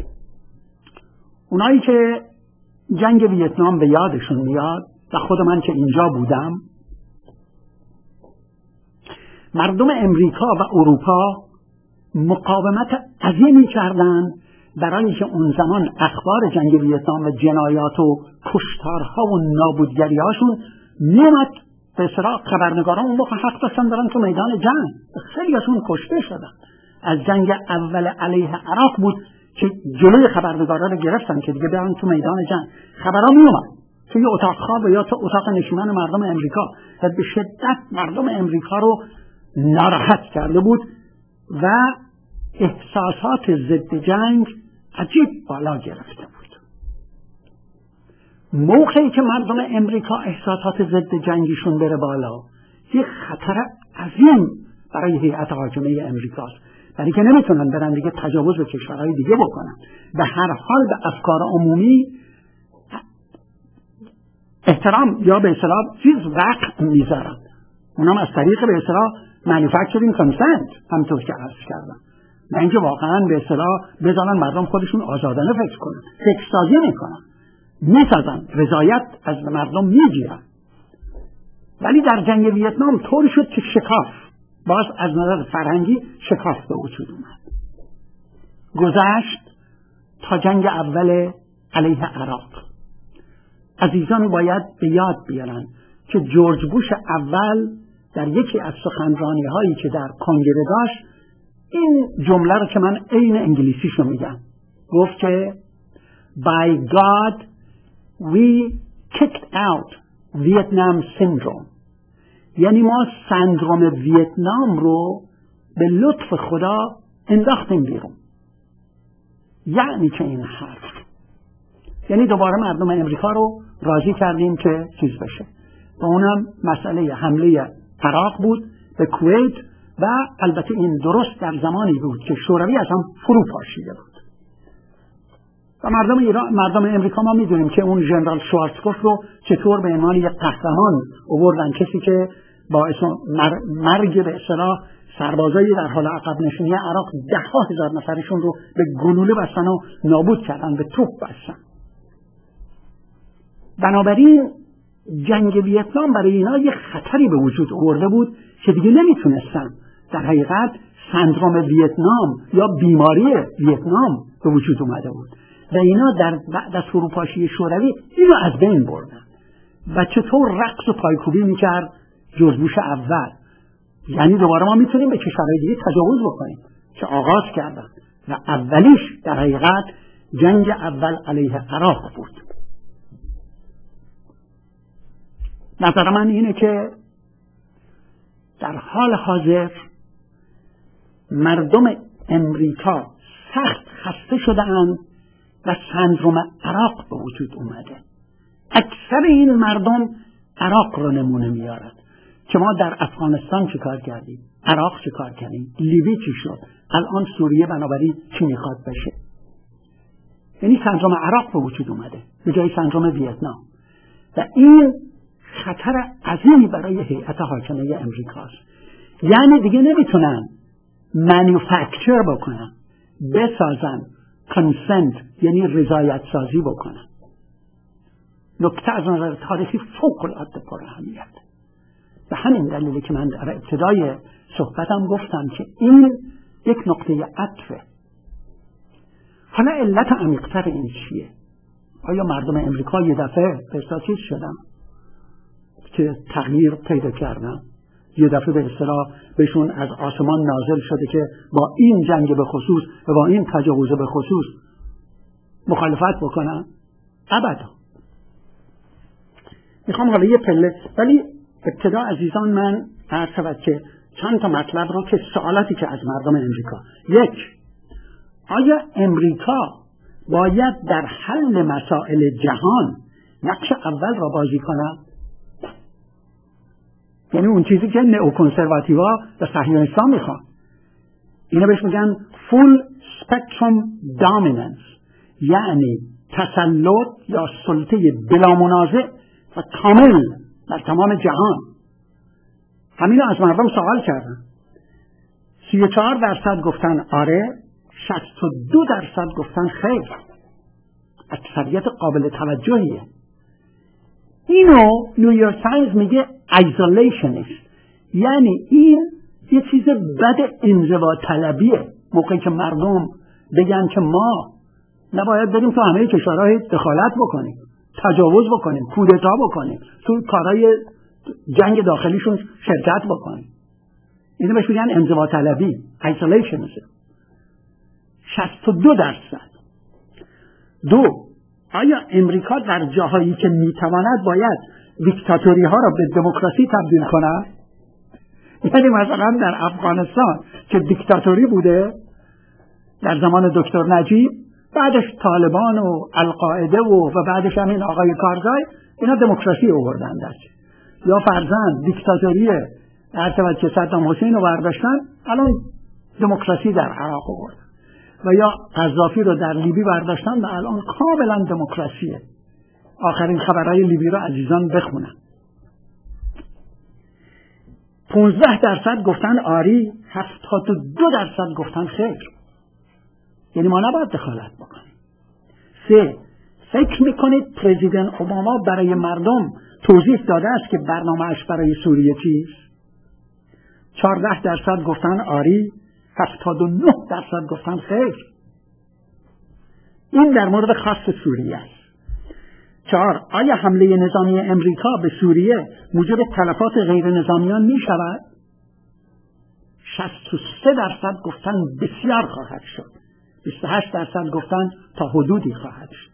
اونایی که جنگ ویتنام به یادشون میاد و خود من که اینجا بودم، مردم امریکا و اروپا مقاومت عظیمی کردند برای که اون زمان اخبار جنگ ویتنام و جنایات و کشتارها و نابودگری‌هاشون میومد به اصطلاح خبرنگاران اون موقع حق داشتن برن تو میدان جنگ. خیلی ازشون کشته شدن. از جنگ اول علیه عراق بود که جلوی خبرنگارا رو گرفتن که دیگه برن تو میدان جنگ. خبرها میومد توی اتاق خواب یا تو اتاق نشیمن مردم امریکا و به شدت مردم امریکا رو ناراحت کرده بود و احساسات ضد جنگ عجیب بالا گرفته بود. موقعی که مردم امریکا احساسات ضد جنگیشون بره بالا، یک خطر عظیم برای هیئت حاکمه امریکاست، برای که نمیتونن برن دیگه تجاوز به کشورهای دیگه بکنن. به هر حال به افکار عمومی احترام یا به اصطلاح چیز وقت میذارن، اونم از طریق به اصطلاح manufacturing consent، همطور که عرض کردم، نه اینکه واقعا به اصطلاح بذارن مردم خودشون آزادانه فکر کنن. فکر سازی میکنن، میسازن، رضایت از مردم میگیرن. ولی در جنگ ویتنام طوری شد که شکاف، باز از نظر فرهنگی شکاف به وجود اومد. گذشت تا جنگ اول علیه عراق. عزیزان باید به یاد بیارن که جورج بوش اول در یکی از سخنرانی هایی که در کنگره داشت این جمله رو که من عین انگلیسیشو میگم، گفت که by God we kicked out Vietnam syndrome، یعنی ما سندروم ویتنام رو به لطف خدا انداختیم بیرون. یعنی که این حرف، یعنی دوباره مردم امریکا رو راضی کردیم که چیز بشه و اونم مسئله حمله عراق بود به کویت و البته این درست در زمانی بود که شوروی از هم فرو پاشیده بود و مردم ایران، مردم امریکا ما میدونیم که اون ژنرال شوارتزکوف رو چطور به عنوان یک قهرمان آوردن، کسی که باعث مرگ به اصطلاح سربازایی در حال عقب نشینی عراق ده ها هزار نفرشون رو به گلوله بستن و نابود کردن، به توپ بستن. بنابراین جنگ ویتنام برای اینا یک خطری به وجود آورده بود که دیگه نمیتونستن در حقیقت سندروم ویتنام یا بیماری ویتنام به وجود اومده بود و اینا در بعد از فروپاشی شوروی اینو از بین بردن. و چطور رقص و پایکوبی میکرد جورج بوش اول، یعنی دوباره ما میتونیم به کشورهای دیگه تجاوز بکنیم که آغاز کردن و اولیش در حقیقت جنگ اول علیه عراق بود. نظر من اینه که در حال حاضر مردم امریکا سخت خسته شده‌اند و سندروم عراق به وجود اومده. اکثر این مردم عراق رو نمونه میارن که ما در افغانستان چه کار کردیم، عراق چه کار کردیم، لیبی چی شد، الان سوریه بنابراین چی میخواد بشه. یعنی سندروم عراق به وجود اومده به جای سندروم ویتنام و این خطر عظیمی برای هیئت حاکمه امریکاست. یعنی دیگه نمیتونن مانیفکچر بکنن، بسازن، کنسنت یعنی رضایت سازی بکنن. نکته از نظر تاریخی فوق العاده پر اهمیت. به همین دلیلی که من در ابتدای صحبتم گفتم که این یک نقطه عطفه. حالا علت عمیق‌تر این چیه؟ آیا مردم امریکا یه دفعه به چیز شدن که تغییر پیدا کردن، یه دفعه به اصطلاح بهشون از آسمان نازل شده که با این جنگ به خصوص و با این تجاوز به خصوص مخالفت بکنن؟ ابدا. میخوام حالا یه پله، ولی ابتدا عزیزان من عرض شود که چند تا مطلب رو که سوالاتی که از مردم امریکا. یک، آیا امریکا باید در حل مسائل جهان نقش اول را بازی کنه؟ یعنی اون چیزی که نئوکنسرواتیوها و صهیونیست‌ها میخوان، اینا بهش میگن full spectrum dominance، یعنی تسلط یا سلطه بلا منازع و کامل در تمام جهان. همین از مردم سوال کردن. سی و چهار درصد گفتن آره، شصت و دو درصد گفتن خیر. اکثریت قابل توجهیه. اینو نیویورک تایمز میگه ایزولیشنیست، یعنی این یه چیز بد انزوا طلبیه. موقعی که مردم بگن که ما نباید بریم تو همه کشورهای دخالت بکنیم، تجاوز بکنیم، کودتا بکنیم، تو کارهای جنگ داخلیشون شرکت بکنیم، اینو بهش میگن انزوا طلبی، ایزولیشنیسم. شصت و دو درصد. دو، آیا امریکا در جاهایی که میتواند باید دیکتاتوری ها را به دموکراسی تبدیل کند؟ یعنی مثلا در افغانستان که دیکتاتوری بوده در زمان دکتر نجیب، بعدش طالبان و القاعده و و بعدش همین آقای کارزای، اینا دموکراسی آوردن درش. یا فرضاً دیکتاتوری ارتباط که صدام حسین رو برداشتن، الان دموکراسی در عراق آوردن. و یا قذافی رو در لیبی برداشتن و الان کاملا دموکراسیه. آخرین خبرهای لیبی رو عزیزان بخونن. پونزده درصد گفتن آری، هفتاد و دو درصد گفتن خیر. یعنی ما نباید دخالت بکنیم. سه، فکر میکنید پرزیدنت اوباما برای مردم توضیح داده است که برنامه‌اش برای سوریه چیست؟ چهارده درصد گفتن آری، هفتاد و نه درصد گفتن خیر. این در مورد خاص سوریه است. چهار، آیا حمله نظامی امریکا به سوریه موجب تلفات غیر نظامیان می شود؟ شصت و سه درصد گفتن بسیار خواهد شد. بیست و هشت درصد گفتن تا حدودی خواهد شد.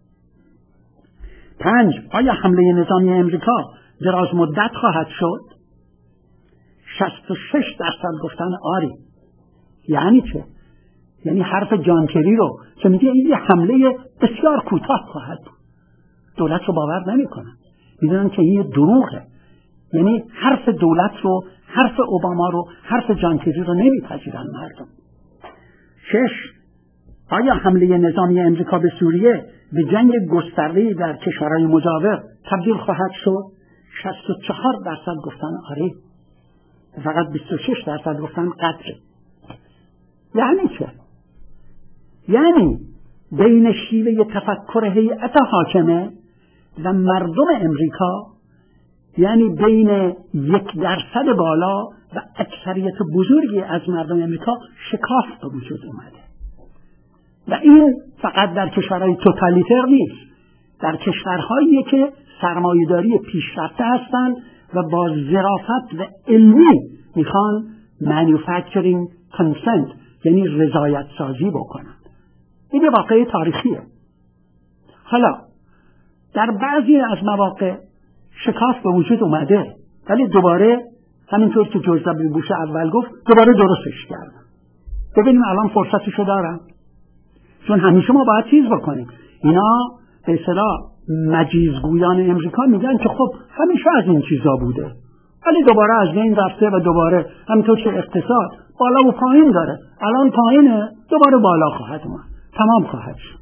پنج، آیا حمله نظامی امریکا دراز مدت خواهد شد؟ شصت و شش درصد گفتن آری. یعنی چه؟ یعنی حرف جان کری رو که میگه این یه حمله بسیار کوتاه خواهد بود، دولت رو باور نمی کنن، میدونن که این دروغه. یعنی حرف دولت رو، حرف اوباما رو، حرف جان کری رو نمیپذیرن مردم. شش، آیا حمله نظامی امریکا به سوریه به جنگ گسترده‌ای در کشورهای مجاور تبدیل خواهد شد؟ شصت و چهار درصد گفتن آره، فقط بیست و شش درصد گفتن قطعه. یعنی چه؟ یعنی بین شیوه تفکر هیئت حاکمه و مردم امریکا، یعنی بین یک درصد بالا و اکثریت بزرگی از مردم امریکا شکاف به وجود اومده. و این فقط در کشورهای توتالیتر نیست، در کشورهایی که سرمایه‌داری پیشرفته هستند و با ظرافت و علمی میخوان manufacturing consent، یعنی رضایت سازی بکنند. این یه واقعه تاریخیه. حالا در بعضی از مواقع شکاف به وجود اومده، ولی دوباره همینطور که جورج دبلیو بوش اول گفت دوباره درستش کردن. ببینیم الان فرصتشو دارن، چون همیشه ما باید چیز بکنیم. اینا به اصطلاح مجیزگویان امریکا میگن که خب همیشه از این چیزا بوده، ولی دوباره از بین رفته و دوباره همینطور که اقتصاد بالا و پایین داره، الان پایینه دوباره بالا خواهد اومد، تمام خواهد شد.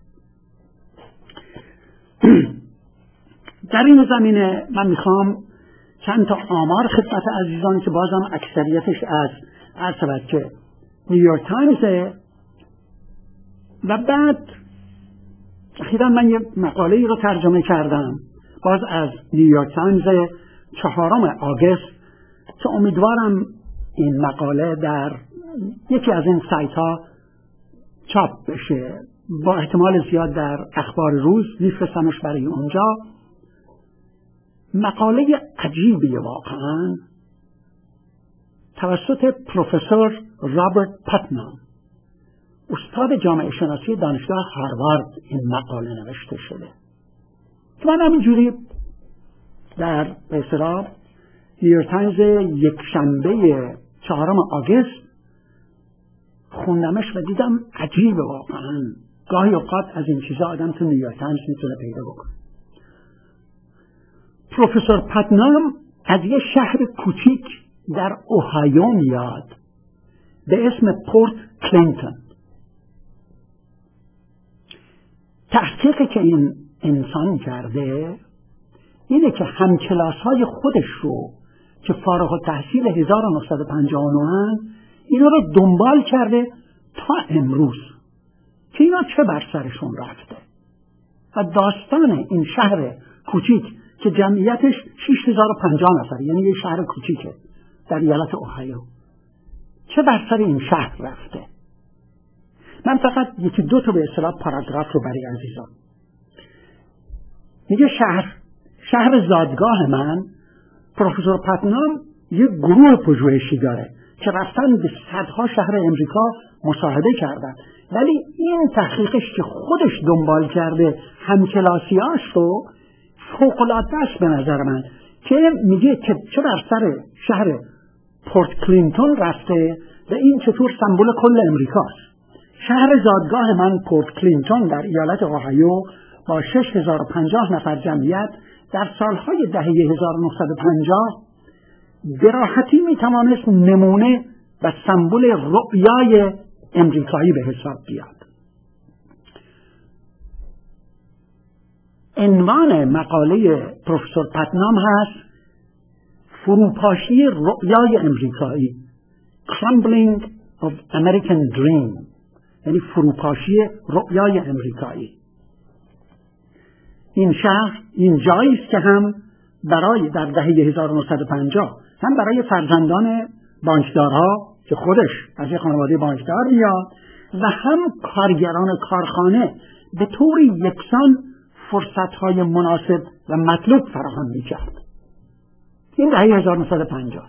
در این زمینه من میخوام چند تا آمار خدمت عزیزان که بازم اکثریتش از عرض که نیویورک تایمزه، و بعد اخیراً من یه مقاله رو ترجمه کردم باز از نیویورک تایمز چهارم آگوست که امیدوارم این مقاله در یکی از این سایت ها چاپ بشه، با احتمال زیاد در اخبار روز میفرستمش برای اونجا. مقاله عجیبی واقعا توسط پروفسور رابرت پاتنام، استاد جامعه شناسی دانشگاه هاروارد، این مقاله نوشته شده که من همینجوری در به اصطلاح نیویورک تایمز یک شنبه چهارم آگوست خوندمش و دیدم عجیبه واقعا. گاهی اوقات از این چیزا آدم تو نیویورک تایمز میتونه پیدا بکنه. پروفسور پاتنام از یه شهر کوچیک در اوهایو میاد به اسم پورت کلینتون. تحقیقی که این انسان کرده اینه که همکلاس‌های خودش رو که فارغ التحصیل هزار و نهصد و پنجاه و نه اینا رو دنبال کرده تا امروز که اینا چه بر سرشون رفته و داستان این شهر کوچیک که جمعیتش شش هزار و پنجاه نفر، یعنی یه شهر کوچیکه در ایالت اوهایو، چه بر سر این شهر رفته. من فقط یکی دو تا به اصطلاح پاراگراف رو برای عزیزان میگه. شهر شهر زادگاه من، پروفسور پتنام یه گروه پژوهشی داره که رفتن به صدها شهر امریکا مصاحبه کردن، ولی این تحقیقش که خودش دنبال کرده همکلاسیاش رو فوق‌العاده است به نظر من، که میگه که چه بر سر شهر پورت کلینتون رفته و این چطور سمبل کل امریکاست. شهر زادگاه من پورت کلینتون در ایالت اوهایو با شش هزار و پنجاه نفر جمعیت در سالهای دهه هزار و نهصد و پنجاه به راحتی میتوانست نمونه و سمبل رؤیای امریکایی به حساب بیاد. عنوان مقاله پروفسور پتنام هست فروپاشی رؤیای امریکایی، Crumbling of American Dream، یعنی فروپاشی رؤیای امریکایی. این شهر این جایی است که هم برای در دهه هزار و نهصد و پنجاه هم برای فرزندان بانکدارها که خودش از یک خانواده بانکدار میاد و هم کارگران کارخانه به طور یکسان فرصت‌های مناسب و مطلوب فراهم می‌کرد. این دهه هزار و نهصد و پنجاه.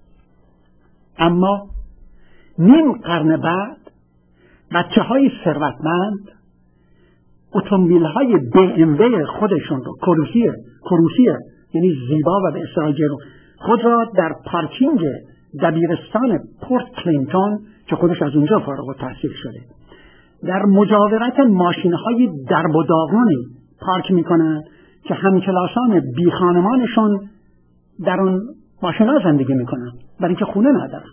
اما نیم قرن بعد بچه‌های ثروتمند اتومبیل‌های بی ام وی خودشون رو کروسیه کروسیه یعنی زیبا و به اصطلاح جلو خود را در پارکینگ دبیرستان پورت کلینتون که خودش از اونجا فارغ التحصیل شده در مجاورت ماشین‌های درب و داغونی پارک میکنن که همکلاسان بی خانمانشون در اون ماشینا زندگی میکنن برای اینکه خونه ندارن.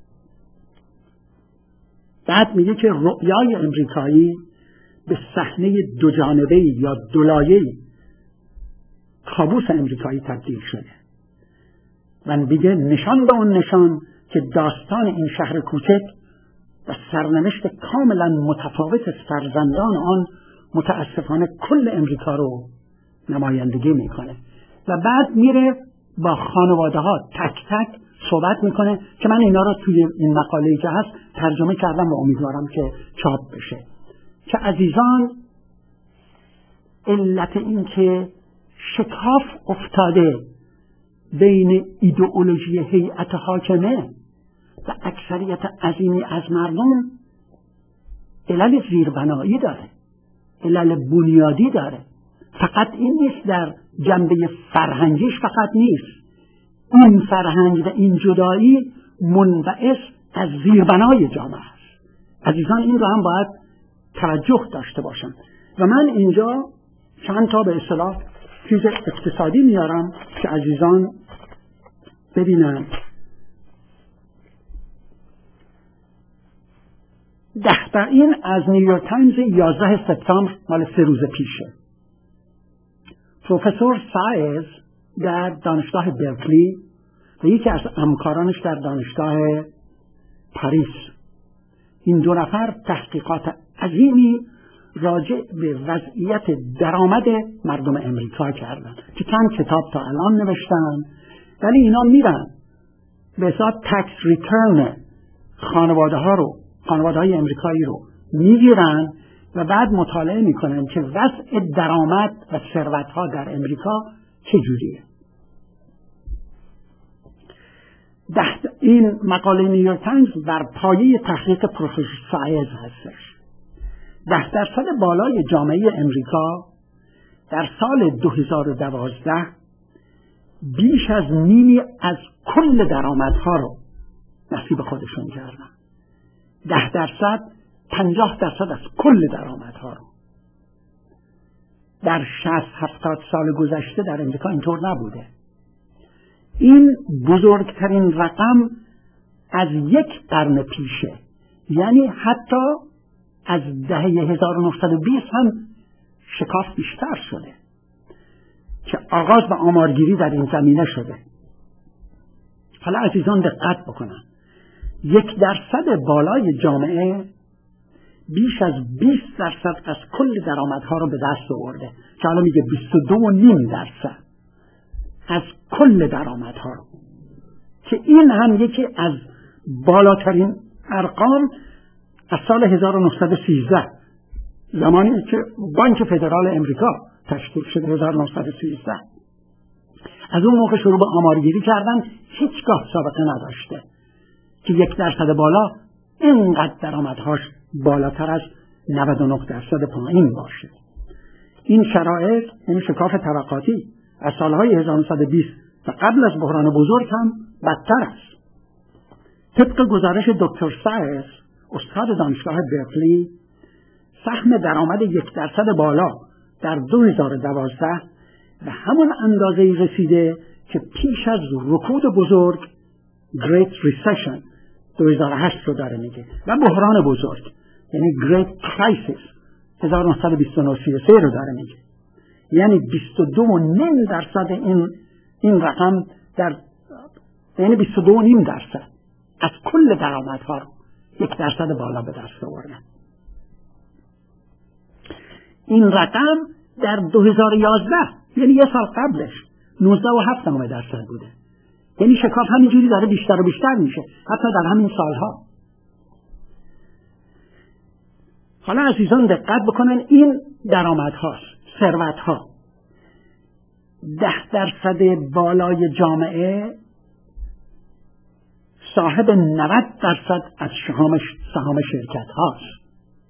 بعد میگه که رؤیای امریکایی به صحنه دو جانبه یا دولایه‌ای کابوس امریکایی تبدیل شده و میگه نشان به اون نشان که داستان این شهر کوچک و سرنوشت کاملا متفاوت فرزندان آن متاسفانه کل امریکا رو نمایندگی میکنه و بعد میره با خانواده ها تک تک صحبت میکنه که من اینا رو توی این مقاله‌ای که هست ترجمه کردم و امیدوارم که چاپ بشه. که عزیزان علت این که شکاف افتاده بین ایدئولوژی هیئت حاکمه و اکثریت عظیمی از مردم علل زیربنایی داره، علل بنیادی داره. فقط این نیست، در جنبه فرهنگیش فقط نیست، این فرهنگ و این جدایی منبعث از زیربنای جامعه است. عزیزان این رو هم باید توجه داشته باشن و من اینجا چند تا به اصطلاح چیز اقتصادی میارم که عزیزان ببینن. ده تا این از نیویورک تایمز یازده سپتامبر مال سه روز پیشه. پروفسور سایز در دانشگاه برکلی و یکی از همکارانش در دانشگاه پاریس، این دو نفر تحقیقات عظیمی راجع به وضعیت درآمد مردم امریکا کردن که چند کتاب تا الان نوشتن، ولی اینا میرن به حساب تکس ریترن خانواده ها رو خانواده های امریکایی رو میگیرن و بعد مطالعه میکنن که وضع درآمد و ثروت ها در امریکا چجوریه. این مقاله نیویورک تایمز بر پایه تحقیق پروفسور سایز هستش. ده درصد بالای جامعه امریکا در سال دو هزار و دوازده بیش از نیمی از کل درآمدها رو نصیب خودشون کردن. ده درصد پنجاه درصد از کل درآمدها رو. در شصت هفتاد سال گذشته در امریکا اینطور نبوده. این بزرگترین رقم از یک قرن پیشه، یعنی حتی از دهه هزار و نهصد و بیست هم شکاف بیشتر شده که آغاز به آمارگیری در این زمینه شده. حالا عزیزان دقت بکنن، یک درصد بالای جامعه بیش از بیست درصد از کل درآمدها رو به دست آورده، که حالا میگه بیست و دو و نیم درصد از کل درآمدها رو، که این هم یکی از بالاترین ارقام از سال هزار و نهصد و سیزده، زمانی که بانک فدرال امریکا تشکیل شده هزار و نهصد و سیزده. از اون موقع شروع به آمارگیری کردن، هیچگاه سابقه نداشته که یک درصد بالا اینقدر درآمدهاش بالاتر از نود و نه درصد پایین باشه. این شرایط، یعنی شکاف طبقاتی از سالهای هزار و نهصد و بیست و قبل از بحران بزرگ هم بدتر است. طبق گزارش دکتر سایرس، استاد دانشگاه برکلی، سهم درآمد یک درصد بالا در دو هزار و دوازده به همون اندازه‌ای رسیده که پیش از رکود بزرگ Great Recession دو هزار و هشت رو داره میگه، و بحران بزرگ یعنی Great Crisis هزار و نهصد و بیست و نه رو داره میگه. یعنی بیست و دو و نیم درصد این این رقم در یعنی بیست و دو و نیم درصد از کل درآمدها رو یک درصد بالا به دست آوردن. این رقم در دو هزار و یازده یعنی یه سال قبلش نوزده و هفت دهم درصد بوده. یعنی شکاف همینجوری داره بیشتر و بیشتر میشه حتی در همین سالها. حالا عزیزان دقت بکنن، این درآمدهاست، ثروتها. ده درصد بالای جامعه صاحب نود درصد از سهام سهام شرکت هاست.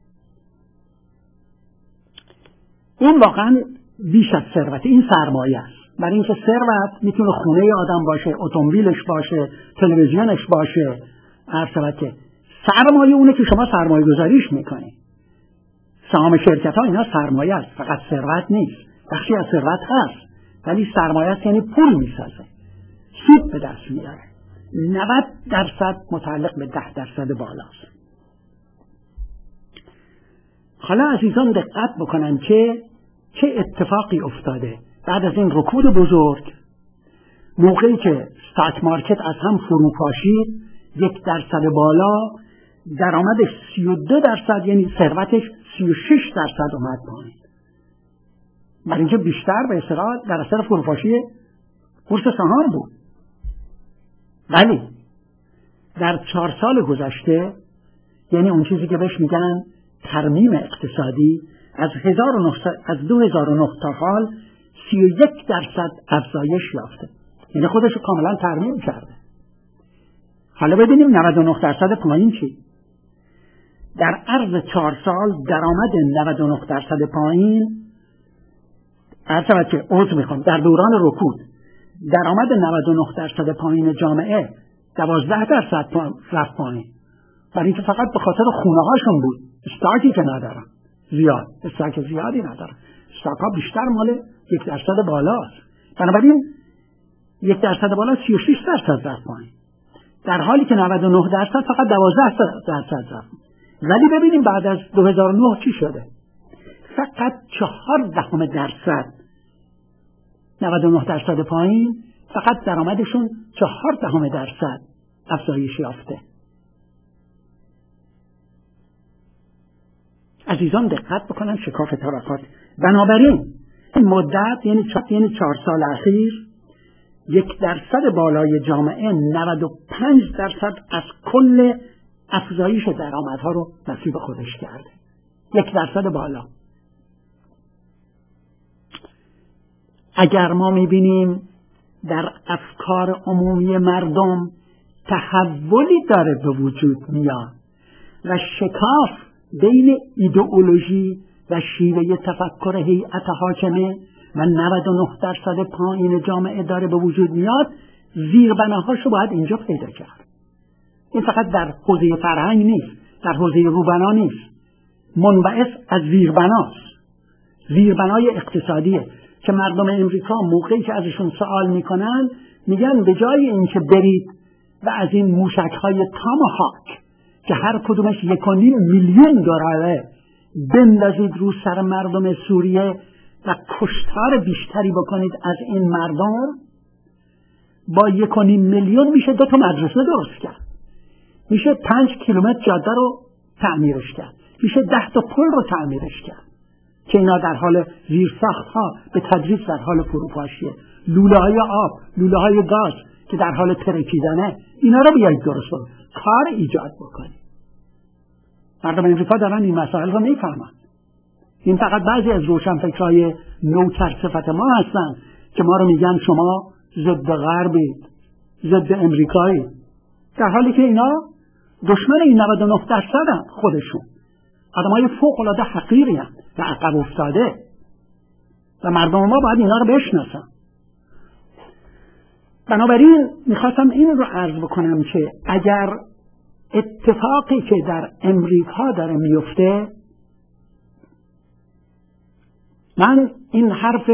این واقعا بیش از ثروت، این سرمایه است. برای اینکه ثروت میتونه خونه آدم باشه، اتومبیلش باشه، تلویزیونش باشه، هر ثروت. سرمایه اونه که شما سرمایه گذاریش میکنی. سهام شرکت ها اینا سرمایه است، فقط ثروت نیست. بخشی از ثروت هست ولی سرمایه است، یعنی پول میسازه، سود به دست میاره. نود درصد متعلق به ده درصد بالاست. حالا عزیزان دقت بکنن که چه اتفاقی افتاده بعد از این رکود بزرگ. موقعی که استاک مارکت از هم فرو پاشید، یک درصد بالا درآمدش سی و دو درصد یعنی ثروتش سی و شش درصد اومد پایین. برای اینکه بیشتر به اصطلاح در اثر فروپاشی بورس سهام بود. ولی در چهار سال گذشته، یعنی اون چیزی که بهش میگن ترمیم اقتصادی، از, از دو هزار و نه تا حال سی و یک درصد افزایش یافته. یعنی خودش رو کاملا ترمیم کرده. حالا ببینیم نود و نه درصد پایین چی؟ در عرض چهار سال درآمد نود و نه درصد پایین، عرض که عرض میخوام در دوران رکود درآمد نود و نه درصد پایین جامعه دوازده درصد رفت پایین. برای اینکه فقط به خاطر خونه هاشون بود، استاکی که ندارن زیاد، استاک زیادی ندارن، استاک ها بیشتر مال یک درصد بالاست. بنابراین یک درصد بالا سی و شش درصد رفت پایین، در حالی که نود و نه درصد فقط دوازده درصد رفت. ولی ببینیم بعد از دو هزار و نه چی شده. فقط چهار دهم درصد نود و نه درصد پایین، فقط درآمدشون چهار دهم درصد افزایش یافته. عزیزان دقت بکنن شکاف طبقات. بنابراین این مدت یعنی یعنی چهار سال اخیر، یک درصد بالای جامعه نود و پنج درصد از کل افزایش درآمدها رو نصیب خودش کرده. یک درصد بالا. اگر ما میبینیم در افکار عمومی مردم تحولی داره به وجود میاد و شکاف بین ایدئولوژی و شیوه تفکر هیئت حاکمه و نود و نه درصد پایین جامعه داره به وجود میاد، زیربناهاشو باید اینجا پیدا کرد. این فقط در حوزه فرهنگ نیست، در حوزه روبنا نیست، منبعث از زیربناست. زیربنای اقتصادیه که مردم امریکا موقعی که ازشون سوال میکنن میگن به جای اینکه برید و از این موشک‌های تاماهاک که هر کدومش یک و نیم میلیون دلاره بندازید رو سر مردم سوریه و کشتار بیشتری بکنید از این مردم، با یک و نیم میلیون میشه دو تا مدرسه درست کرد، میشه پنج کیلومتر جاده رو تعمیرش کرد، میشه ده تا پل رو تعمیرش کرد که اینا در حال زیرساخت ها به تدریج در حال فروپاشیه. لوله های آب، لوله های گاز که در حال ترکیدنه، اینا رو بیایید درست کنید، کار ایجاد بکنید. مردم امریکا دارن این مسائل رو میفهمن. این فقط بعضی از روشنفکرای نوتر صفت ما هستن که ما رو میگن شما ضد غربید، ضد امریکایی، در حالی که اینا دشمن این نود و نه درصدن. خودشون آدمای فوق العاده حقیری هستند و عقب افتاده و مردم ما باید اینا رو بشناسن. بنابراین میخواستم این رو عرض بکنم که اگر اتفاقی که در امریکا داره میفته، من این حرف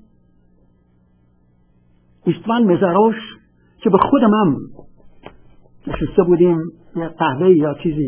ایستوان مزاروش که به خود من نشسته بودیم یه قهوه یا چیزی،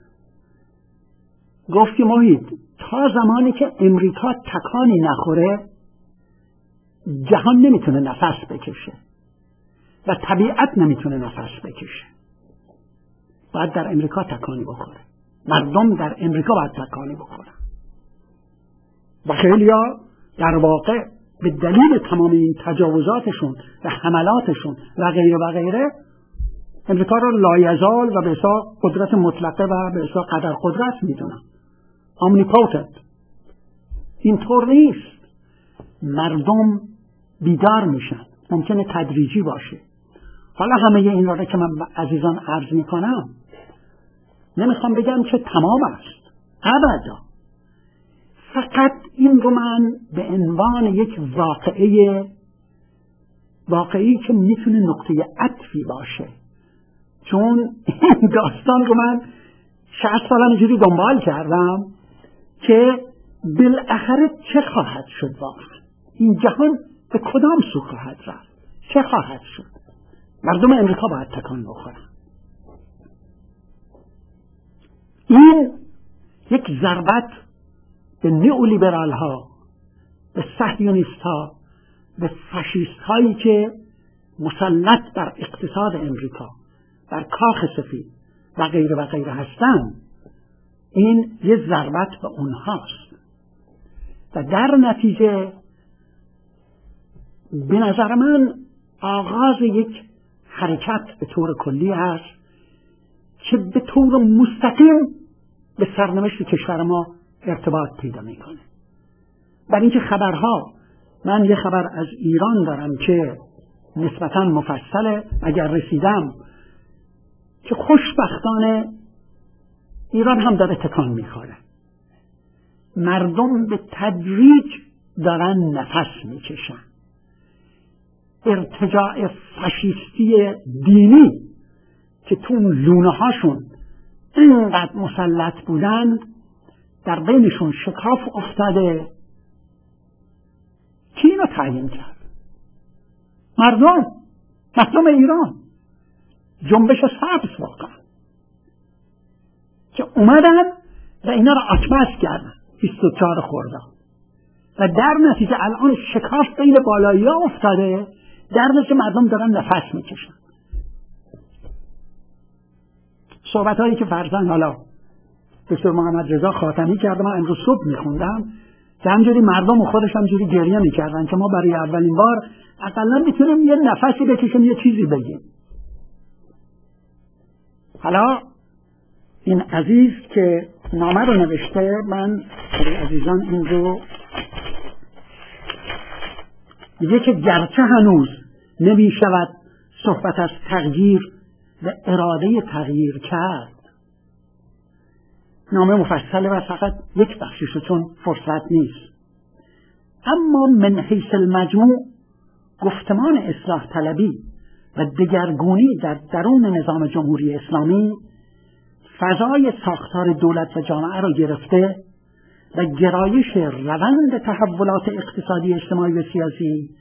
گفت که محیط تا زمانی که امریکا تکانی نخوره جهان نمیتونه نفس بکشه و طبیعت نمیتونه نفس بکشه. باید در امریکا تکانی بخوره، مردم در امریکا باید تکانی بخورن و خیلیا در واقع به دلیل تمام این تجاوزاتشون و حملاتشون و غیره و غیره امریکا رو لایزال و به حساب قدرت مطلقه و به حساب قدر قدرت میدونن. امنیپوتنت. اینطور نیست. مردم بیدار میشن، ممکنه تدریجی باشه. حالا همه این رو که من عزیزان عرض میکنم نمیخوام بگم که تمام است، ابدا. فقط این رو من به عنوان یک واقعه واقعی که میتونه نقطه عطفی باشه، چون این داستان رو من شصت سال اینجوری دنبال کردم که بالاخره چه خواهد شد، واقعا این جهان به کدام سو خواهد رفت، چه خواهد شد. مردم امریکا باید تکان بخورن. این یک ضربت به نیولیبرال ها، به صهیونیست ها، به فاشیست هایی که مسلط بر اقتصاد امریکا، بر کاخ سفید و غیره و غیره هستند، این یه ضربت به اونهاست و در نتیجه به نظر من آغاز یک حرکت به طور کلی هست که به طور مستقیم به سرنوشت کشور ما ارتباط پیدا میکنه. برای اینکه خبرها، من یه خبر از ایران دارم که نسبتاً مفصله، اگر رسیدم، که خوشبختانه ایران هم داره تکان میخوره. مردم به تدریج دارن نفس میکشن. ارتجاع فاشیستی دینی که تو لونه هاشون اینقدر مسلط بودند در بینشون شکاف افتاده. کی اینو تعیین کرد؟ مردم مردم ایران، جنبش سبز واقعا که اومدن و اینا رو آچمز کردن بیست و چهار خرداد و در نتیجه الان شکاف بین بالایی ها افتاده، در نتیجه مردم دارن نفس میکشن. صحبت هایی که فرزن حالا دکتر محمد رضا خاتمی کرده من امروز صبح میخوندم که همجوری مردم و خودش همجوری گریه میکردن که ما برای اولین بار اقلا میتونیم یه نفسی بکشیم، یه چیزی بگیم. حالا این عزیز که نامه رو نوشته، من برای عزیزان این رو میگه که گرچه هنوز نمی شود صحبت از تغییر و اراده تغییر کرد. نامه مفصله و فقط یک بخشیشو چون فرصت نیست، اما من حیث المجموع گفتمان اصلاح طلبی و دگرگونی در درون نظام جمهوری اسلامی فضای ساختار دولت و جامعه را گرفته و گرایش روند تحولات اقتصادی، اجتماعی و سیاسی،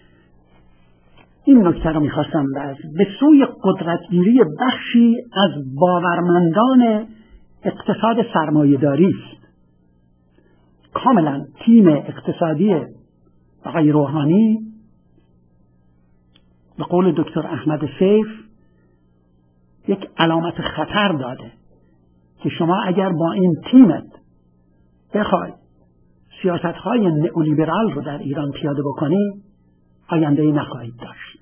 این نکته را میخواستم باز به سوی قدرتگیری بخشی از باورمندان اقتصاد سرمایه‌داری است. کاملا تیم اقتصادی آقای روحانی به قول دکتر احمد سیف یک علامت خطر داده که شما اگر با این تیمت بخوای سیاست‌های نئولیبرال رو در ایران پیاده بکنی آینده‌ای نخواهید داشت.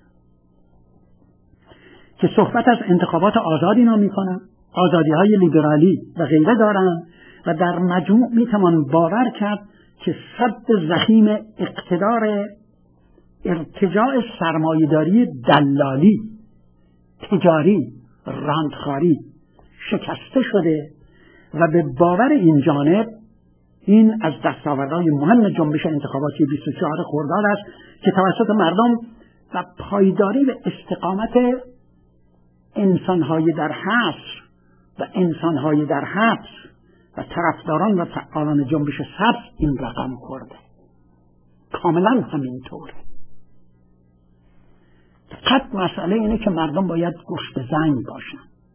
که صحبت از انتخابات آزاد اینا میکنن، آزادی‌های لیبرالی و غیره دارن و در مجموع میتوان باور کرد که سد ضخیم اقتدار ارتجاع سرمایه‌داری دلالی، تجاری، راندخاری شکسته شده و به باور این جانب این از دستاوردهای مهم جنبش انتخاباتی بیست و چهار خرداد است که توسط مردم و پایداری و استقامت انسانهای در حصر و انسانهای در حبس و طرفداران و فعالان جنبش سبز این رقم خورده. کاملا همینطوره. فقط مسئله اینه که مردم باید گوش به زنگ باشن.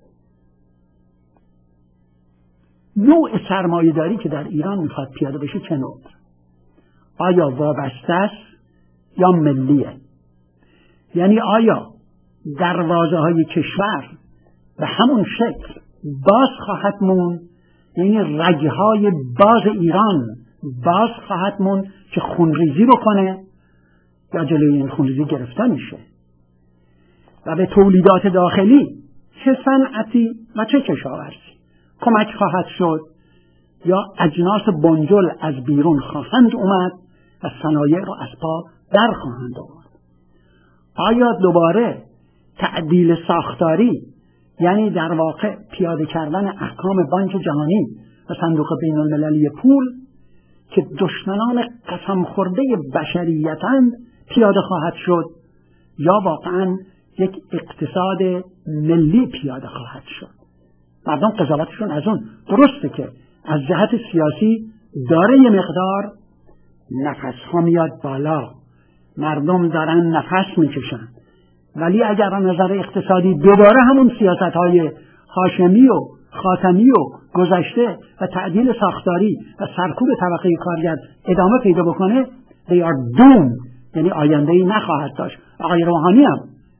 نوع سرمایه‌داری که در ایران میخواد پیاده بشه چه نوع؟ آیا وابسته است یا ملیه؟ یعنی آیا دروازه های کشور به همون شکل باز خواهد مون، یعنی رگه های باز ایران باز خواهد مون که خونریزی بکنه، یا جلوی این خونریزی گرفته میشه و به تولیدات داخلی چه صنعتی و چه کشاورزی کمک خواهد شد، یا اجناس بنجل از بیرون خواهند اومد و صنایع رو از پا در خواهند آورد؟ آیا دوباره تعدیل ساختاری، یعنی در واقع پیاده کردن احکام بانک جهانی و صندوق بین المللی پول که دشمنان قسم خورده بشریتند پیاده خواهد شد، یا واقعا یک اقتصاد ملی پیاده خواهد شد؟ مردم قضاوتشون از اون درسته که از جهت سیاسی داره یه مقدار نفس ها میاد بالا، مردم دارن نفس میکشن، ولی اگر از نظر اقتصادی دوباره همون سیاست های هاشمی و خاتمی و گذشته و تعدیل ساختاری و سرکوب طبقه کارگر ادامه پیدا بکنه، they are doomed، یعنی آینده‌ای نخواهد داشت. آقای روحانی هم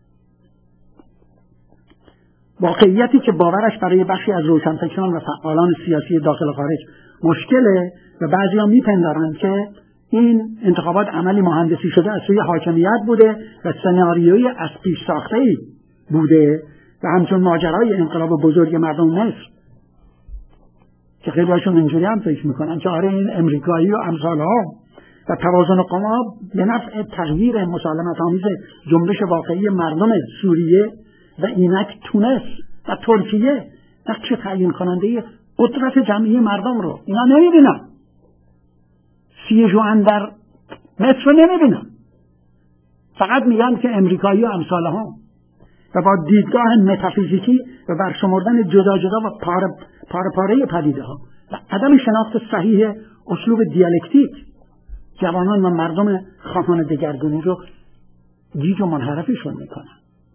واقعیتی که باورش برای بخشی از روشنفکران و فعالان سیاسی داخل و خارج مشکله و بعضی ها میپندارند که این انتخابات عملی مهندسی شده از سوی حاکمیت بوده و سناریویی از پیش ساخته‌ای بوده و همچون ماجرای انقلاب بزرگ مردم مصر که خیلی هاشون اینجوری هم فکر میکنن که آره این امریکایی و امثالها و توازن قوا به نفع تغییر مسالمت آمیز جنبش واقعی مردم سوریه و اینک تونس و ترکیه نقش تعیین کننده قدرت جمعی مردم رو اینا نمیبینن. سی جوان در مصر رو نمیبینن، فقط میگن که امریکایی و امثالها و با دیدگاه متافیزیکی و برشمردن جدا جدا و پاره پاره پاره پدیده ها و عدم شناخت صحیح اسلوب دیالکتیک جوانان و مردم خواهان دگرگونی رو گیج و منحرفشون میکنن.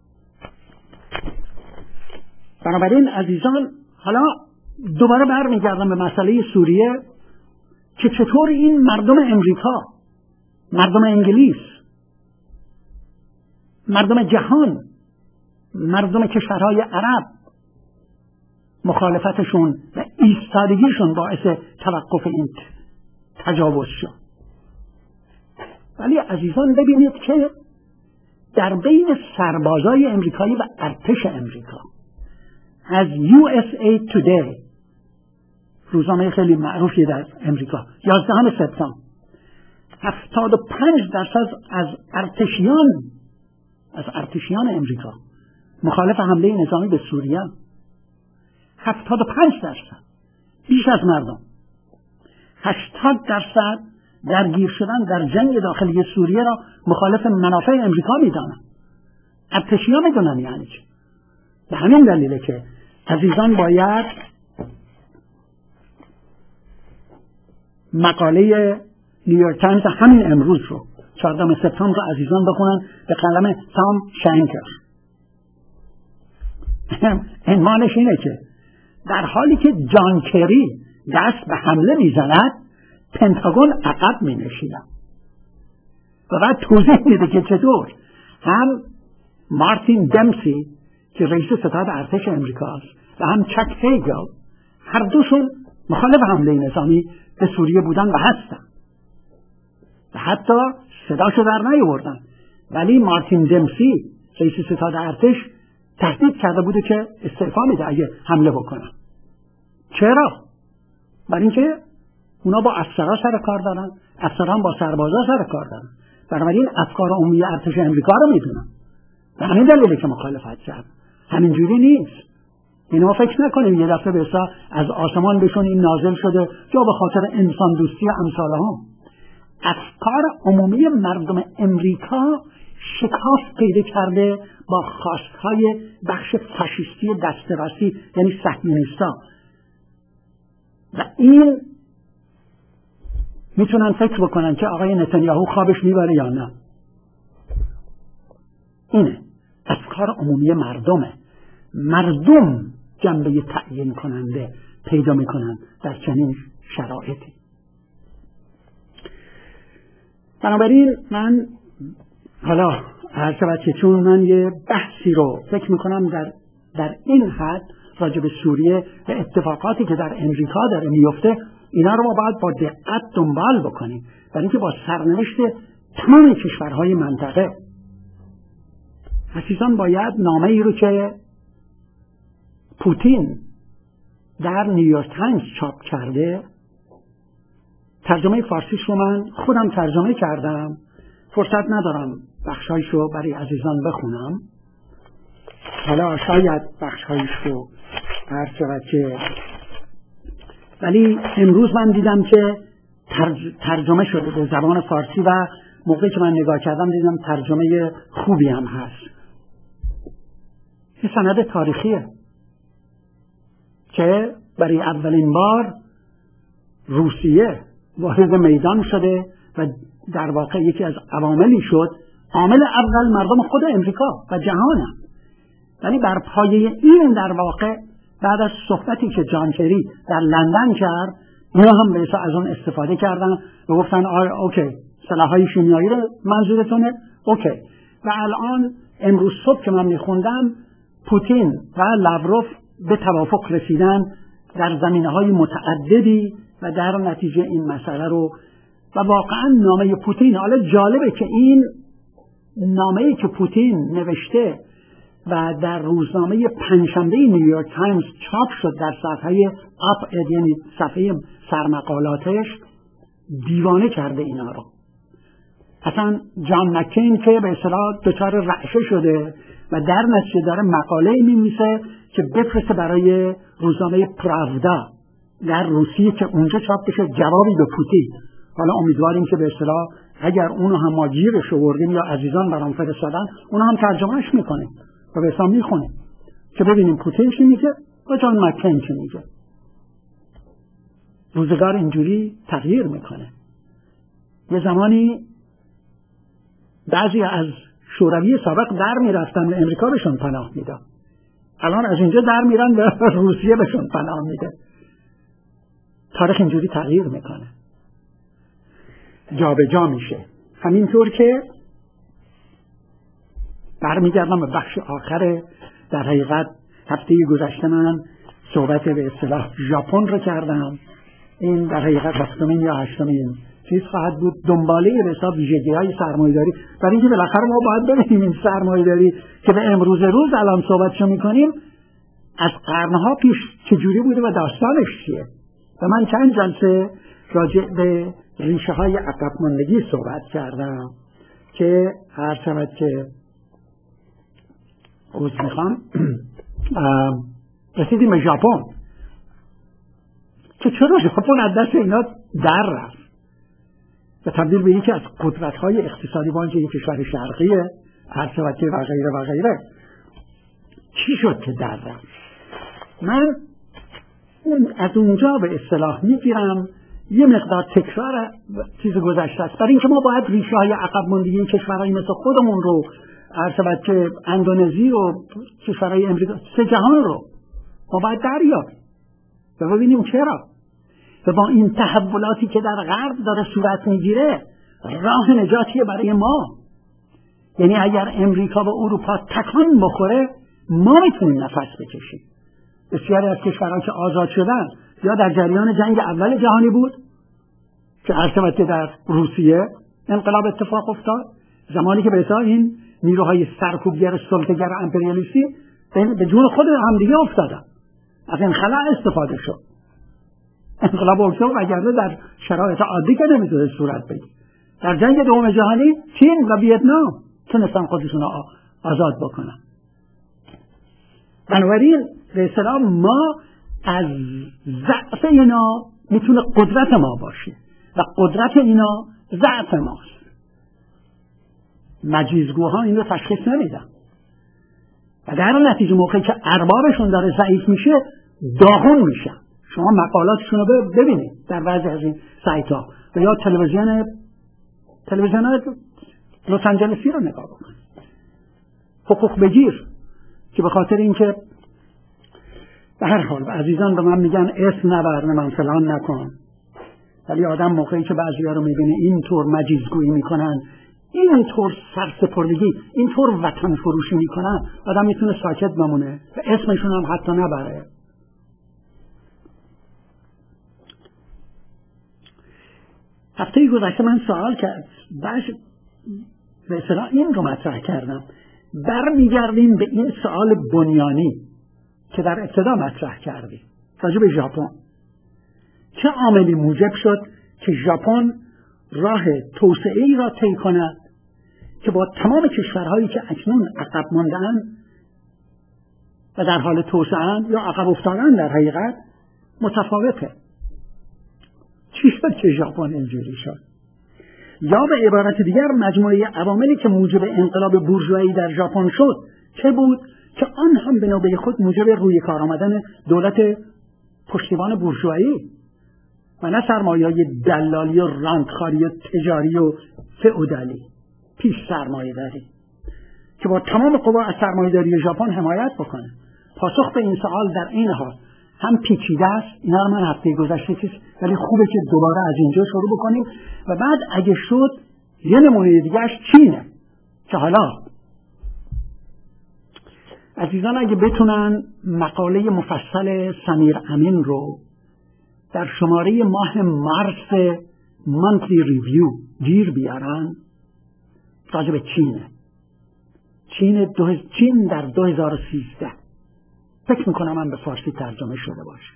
بنابراین عزیزان، حالا دوباره برمیگردم به مسئله سوریه که چطور این مردم امریکا، مردم انگلیس، مردم جهان، مردم کشورهای عرب مخالفتشون و ایستادگیشون باعث توقف این تجاوز شد. ولی عزیزان ببینید که در بین سربازای امریکایی و ارتش امریکا از یو اس ای Today، روزنامه خیلی معروفی در امریکا، یازدهم سپتامبر، هفتاد و پنج درصد از ارتشیان از ارتشیان امریکا مخالف حمله نظامی به سوریه، هفتاد و پنج درصد بیش از مردم. هشتاد درصد درگیر شدن در جنگ داخلی سوریه را مخالف منافع امریکا میدانند. ارتشیان میدونن یعنی چه. به همین دلیله که عزیزان باید مقاله نیویورک تایمز همین امروز رو چهاردهم سپتامبر رو عزیزان بخونن به قلم تام شنکر. عنوانش اینه که در حالی که جان کری دست به حمله میزند، پنتاگون عقب می نشیند و بعد توضیح میده که چطور هم مارتین دمسی که رئیس ستاد ارتش امریکاست و هم چک هیگل، هر دوشون مخالف حمله نظامی به سوریه بودن و هستن و حتی صداشو در نیاوردن، ولی مارتین دمسی رئیس ستاد ارتش تهدید کرده بوده که استعفا میده اگه حمله بکنن. چرا؟ برای اینکه اونا با افسرها سر کار دارن، افسرها با سربازا سر کار دارن، بنابراین افکار عمومی ارتش امریکا رو میدونن. به همین دلیله که مخالفت کرد. همینجوری نیست. اینا فکر نکنیم یه دفعه به اصلا از آسمان بهشون این نازل شده یا به خاطر انسان دوستی و امثال هم. افکار عمومی مردم امریکا شکاف پیدا کرده با خواستهای بخش فاشیستی دست راستی، یعنی صهیونیست‌ها، و این میتونن فکر بکنن که آقای نتانیاهو خوابش میبره یا نه. اینه افکار عمومی مردمه. مردم جنبه تعیین کننده پیدا میکنن در چنین شرایطی. بنابراین من حالا هر چه چون من یه بحثی رو فکر میکنم در در این حد راجع به سوریه و اتفاقاتی که در امریکا داره میفته، اینا رو ما باید با دقت دنبال بکنیم، برای اینکه با سرنوشت تمام کشورهای منطقه. عزیزان باید نامه ای رو که پوتین در نیویورک تایمز چاپ کرده، ترجمه فارسیش رو من خودم ترجمه کردم، فرصت ندارم بخشایش رو برای عزیزان بخونم، حالا شاید بخشایش رو هر چقدر که، ولی امروز من دیدم که ترج... ترجمه شده به زبان فارسی و موقعی که من نگاه کردم دیدم ترجمه خوبی هم هست. این سند تاریخیه که برای اولین بار روسیه وارد میدان شده و در واقع یکی از عواملی شد، عامل اول مردم خود امریکا و جهانه. ولی بر پایه این در واقع بعد از صحبتی که جان کری در لندن کرد، اینا هم به از اون استفاده کردن و گفتن آره اوکی سلاح‌های شیمیایی رو منظورتونه، اوکی. و الان امروز صبح که من میخوندم پوتین و لاوروف به توافق رسیدن در زمینه‌های متعددی و در نتیجه این مسئله رو، و واقعا نامه پوتین، حالا جالبه که این نامه‌ای که پوتین نوشته و در روزنامه پنجشنبه نیویورک تایمز چاپ شد در صفحه آپ اد، یعنی صفحه سرمقالاتش، دیوانه کرده اینا رو. اصلا جان مکین که به اصطلاح دچار رعشه شده و در نتیجه داره مقاله می‌نویسه که بفرسته برای روزنامه پراودا در روسیه که اونجا چاپ بشه جوابی به پوتین. حالا امیدواریم که به اصطلاح اگر اونو هم ما گیرش آوردیم یا عزیزان برام فرستادن اونو هم ترجمهش میکنه و به اصطلاح میخونه که ببینیم پوتین چی میگه و جان مکین چی میگه. روزگار اینجوری تغییر میکنه. یه زمانی بعضی از شوروی سابق در میرفتن و امریکا بهشون پناه میداد، الان از اینجا در میرن و روسیه بهشون پناه میده. تاریخ اینجوری تغییر میکنه، جا به جا میشه. همینطور که برمیگردم به بخش آخر، در حقیقت هفته گذشته من صحبت به اصطلاح ژاپن رو کردم، این در حقیقت هفتمین یا هشتمین چیز خواهد بود، دنباله به حساب ویژگی‌های سرمایه‌داری، برای اینکه بالاخره ما باید ببینیم این سرمایه‌داری که به امروز روز الان صحبتشو میکنیم از قرنها پیش چجوری بوده و داستانش چیه. و من چند جلسه راجع به ریشه های عقب ماندگی صحبت کردم که هر شود که روز میخوام رسیدیم به ژاپن که چرا ژاپن از دست اینا در رفت و تبدیل به یکی از قدرت‌های اقتصادی وانجه یک کشور شرقیه، هر شود که و غیره و غیره. چی شد که در رفت؟ من اون از اونجا به اصطلاح میگیرم یه مقدار تکرار چیز گذشته است، برای اینکه ما باید ریشه های عقب ماندگی کشورهای مثل خودمون رو، هر شود که اندونزی و کشورهای امریکا، سه جهان رو ما باید دریابیم و ببینیم چرا. و با این تحولاتی که در غرب داره صورت میگیره راه نجاتیه برای ما. یعنی اگر امریکا و اروپا تکان بخوره ما میتونیم نفس بکشیم. بسیاری از کشورها که آزاد شدن یا در جریان جنگ اول جهانی بود که عرض که در روسیه انقلاب اتفاق افتاد، زمانی که به اصطلاح این نیروهای سرکوبگر سلطه‌گر امپریالیستی به جون خود همدیگه افتادن، از این خلا استفاده شد. انقلاب اکتبر وگرنه در شرایط عادی که نمیتونه صورت بگیره. در جنگ دوم جهانی چین و ویتنام تونستن خودشون آزاد بکنن. بنابراین به اصطلاح ما از ضعف اینا میتونه قدرت ما باشه و قدرت اینا ضعف ماست. مجیزگوها این رو تشخیص نمیدن و در نتیجه موقعی که اربابشون داره ضعیف میشه داغون میشن. شما مقالاتشون رو ببینید در بعضی از این سایت ها و یا تلویزیون تلویزیون لس آنجلسی رو نگاه بکنید. حقوق بگیر که به خاطر اینکه به هر حال عزیزان به من میگن اسم نبر، من فلان نکن، ولی آدم موقعی که بعضی‌ها رو میبینه اینطور مجیزگویی میکنن، اینطور سرسپردگی، اینطور وطن فروشی میکنن، آدم میتونه ساکت بمونه و اسمشون هم حتی نبره. هفته گذشته من سوال کرد، بعد به اصطلاح این رو مطرح کردم، برمیگردیم به این سوال بنیانی که در ابتدا مطرح کردیم راجع به ژاپن. چه عاملی موجب شد که ژاپن راه توسعه‌ای را طی کند که با تمام کشورهایی که اکنون عقب مانده‌اند و در حال توسعه‌اند یا عقب افتادن در حقیقت متفاوته؟ چی شد که ژاپن اینجوری شد؟ یا به عبارت دیگر مجموعه عواملی که موجب انقلاب بورژوایی در ژاپن شد چه بود که آن هم به نوبه خود موجب روی کار آمدن دولت پشتیبان بورژوایی و نه سرمایه‌های دلالی و رانتخاری و تجاری و فئودالی، پیش سرمایه‌داری که با تمام قوا از سرمایه‌داری ژاپن حمایت بکنه. پاسخ به این سوال در این حال هم پیچیده است، اینا رو من هفته گذشته چیز، ولی خوبه که دوباره از اینجا شروع بکنیم و بعد اگه شد یه نمونه دیگهش چینه که حالا عزیزان اگه بتونن مقاله مفصل سمیر امین رو در شماره ماه مارس مانتلی ریویو گیر بیارن راجع به چینه چین, دو... چین در دو هزار و سیزده فکر میکنم من به فارسی ترجمه شده باشه،